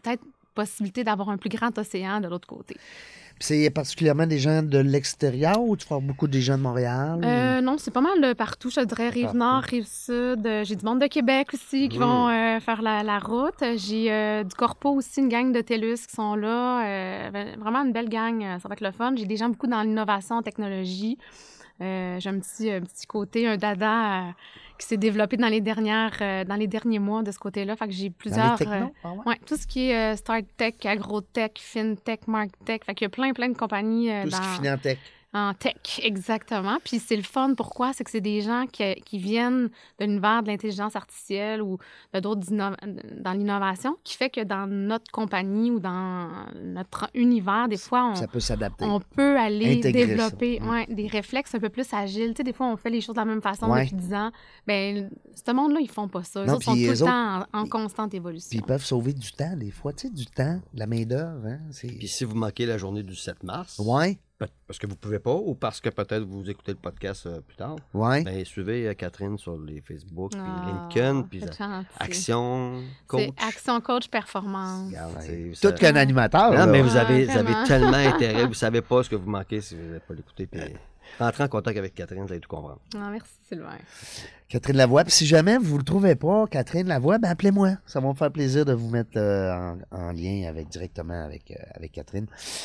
possibilité d'avoir un plus grand océan de l'autre côté. Puis c'est particulièrement des gens de l'extérieur ou tu vois beaucoup des gens de Montréal? Non, c'est pas mal de partout, je te dirais, Rive-Nord, Rive-Sud. J'ai du monde de Québec aussi qui vont faire la route. J'ai du Corpo aussi, une gang de TELUS qui sont là. Vraiment une belle gang, ça va être le fun. J'ai des gens beaucoup dans l'innovation, en technologie. J'ai un petit côté, un dada qui s'est développé dans les derniers mois de ce côté-là. Fait que j'ai plusieurs... ouais, tout ce qui est Start Tech, Agrotech, FinTech, MarkTech. Fait qu'il y a plein de compagnies tout ce qui finit en tech. En tech, exactement. Puis c'est le fun. Pourquoi? C'est que c'est des gens qui viennent de l'univers de l'intelligence artificielle ou de d'autres dans l'innovation, qui fait que dans notre compagnie ou dans notre univers, des fois, ça peut s'adapter. On peut aller intégrer développer des réflexes un peu plus agiles. Tu sais, des fois, on fait les choses de la même façon depuis 10 ans. Bien, ce monde-là, ils font pas ça. Ils sont tout le temps en constante évolution. Puis ils peuvent sauver du temps, des fois. Tu sais, du temps, de la main-d'œuvre. Hein? Puis si vous manquez la journée du 7 mars... Ouais. Parce que vous pouvez pas ou parce que peut-être vous écoutez le podcast plus tard. Ouais. Ben, suivez Catherine sur les Facebook, puis LinkedIn, puis Action Coach. C'est Action Coach Performance. Regarde, tout qu'un animateur. Non, mais vous avez tellement intérêt, vous savez pas ce que vous manquez si vous n'avez pas l'écouté. Puis rentrez en contact avec Catherine, vous allez tout comprendre. Merci Sylvain. Catherine Lavoie. Puis si jamais vous ne le trouvez pas, Catherine Lavoie, ben appelez-moi. Ça va me faire plaisir de vous mettre en lien directement avec Catherine.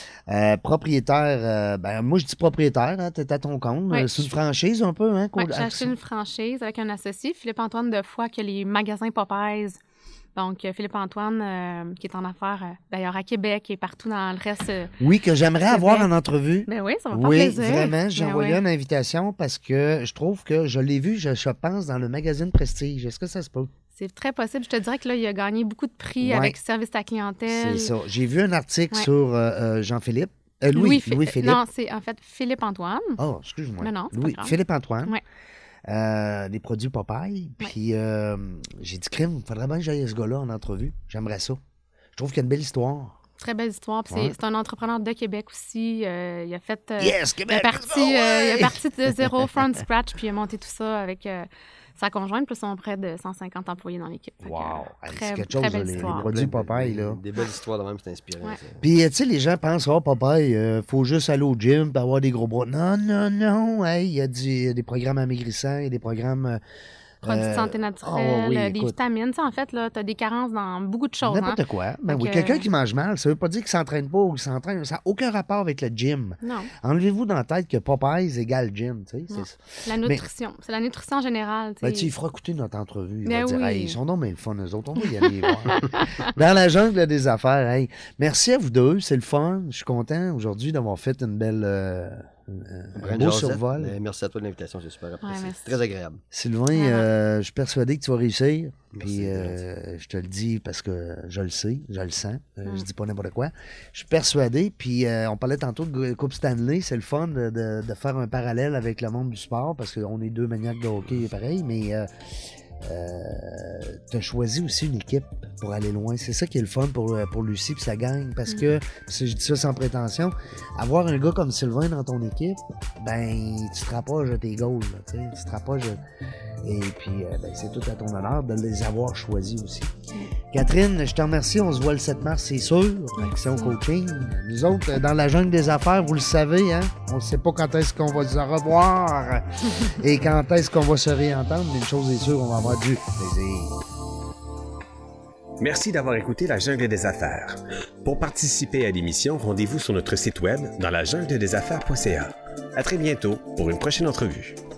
Propriétaire, moi je dis propriétaire, hein, tu es à ton compte. Oui, c'est une franchise un peu, hein? Oui, j'ai acheté une franchise avec un associé, Philippe-Antoine Defoy, qui a les magasins Popeyes. Donc, Philippe-Antoine, qui est en affaires, d'ailleurs, à Québec et partout dans le reste. Oui, que j'aimerais avoir en entrevue. Ben oui, ça va me faire plaisir. Oui, vraiment. J'ai envoyé une invitation parce que je trouve que je l'ai vu, je pense, dans le magazine Prestige. Est-ce que ça se peut? C'est très possible. Je te dirais que là, il a gagné beaucoup de prix avec service à la clientèle. C'est ça. J'ai vu un article sur Jean-Philippe. Louis-Philippe. Non, c'est en fait Philippe-Antoine. Oh, excuse-moi. Non, Philippe-Antoine. Oui. Des produits Popeye. Puis j'ai dit, crime, il faudrait bien que j'aille ce gars-là en entrevue. J'aimerais ça. Je trouve qu'il y a une belle histoire. Très belle histoire. Puis c'est un entrepreneur de Québec aussi. Il a fait... Québec! Il a parti de zéro, from scratch, puis il a monté tout ça avec sa conjointe, plus son près de 150 employés dans l'équipe. Wow! C'est quelque très chose, belle les histoire. produits Popeye, là. Des belles histoires de même, c'est inspirant. Puis, tu sais, les gens pensent, Popeye, faut juste aller au gym pour avoir des gros bras. Non. Hey, il y a des programmes amaigrissants, il y a des programmes... Produits de santé naturelle, des vitamines. Tu sais, en fait, tu as des carences dans beaucoup de choses. N'importe quoi. Ben oui, quelqu'un qui mange mal, ça veut pas dire qu'il s'entraîne pas ou qu'il s'entraîne. Ça n'a aucun rapport avec le gym. Non. Enlevez-vous dans la tête que Popeyes égale gym. Tu sais, la nutrition. C'est la nutrition générale. Il fera écouter notre entrevue. Il va oui. dire, hey, ils sont donc bien le fun, eux autres. On va y aller voir. Dans la jungle des affaires. Hey, merci à vous deux. C'est le fun. Je suis content aujourd'hui d'avoir fait une belle... un beau survol. Merci à toi de l'invitation, c'est super apprécié. C'est très agréable. Sylvain, je suis persuadé que tu vas réussir. Puis je te le dis parce que je le sais, je le sens. Je dis pas n'importe quoi. Je suis persuadé. Puis on parlait tantôt de Coupe Stanley. C'est le fun de faire un parallèle avec le monde du sport parce qu'on est deux maniaques de hockey pareil, mais tu as choisi aussi une équipe pour aller loin. C'est ça qui est le fun pour Lucie et sa gang. Parce que, si je dis ça sans prétention, avoir un gars comme Sylvain dans ton équipe, ben, tu te rapproches de tes goals. Tu te rapproches de... Et puis, c'est tout à ton honneur de les avoir choisis aussi. Catherine, je te remercie. On se voit le 7 mars, c'est sûr. Action Coaching. Nous autres, dans la jungle des affaires, vous le savez, hein? On ne sait pas quand est-ce qu'on va se revoir et quand est-ce qu'on va se réentendre. Mais une chose est sûre, on va avoir du plaisir. Merci d'avoir écouté La Jungle des Affaires. Pour participer à l'émission, rendez-vous sur notre site web dans lajungledesaffaires.ca. À très bientôt pour une prochaine entrevue.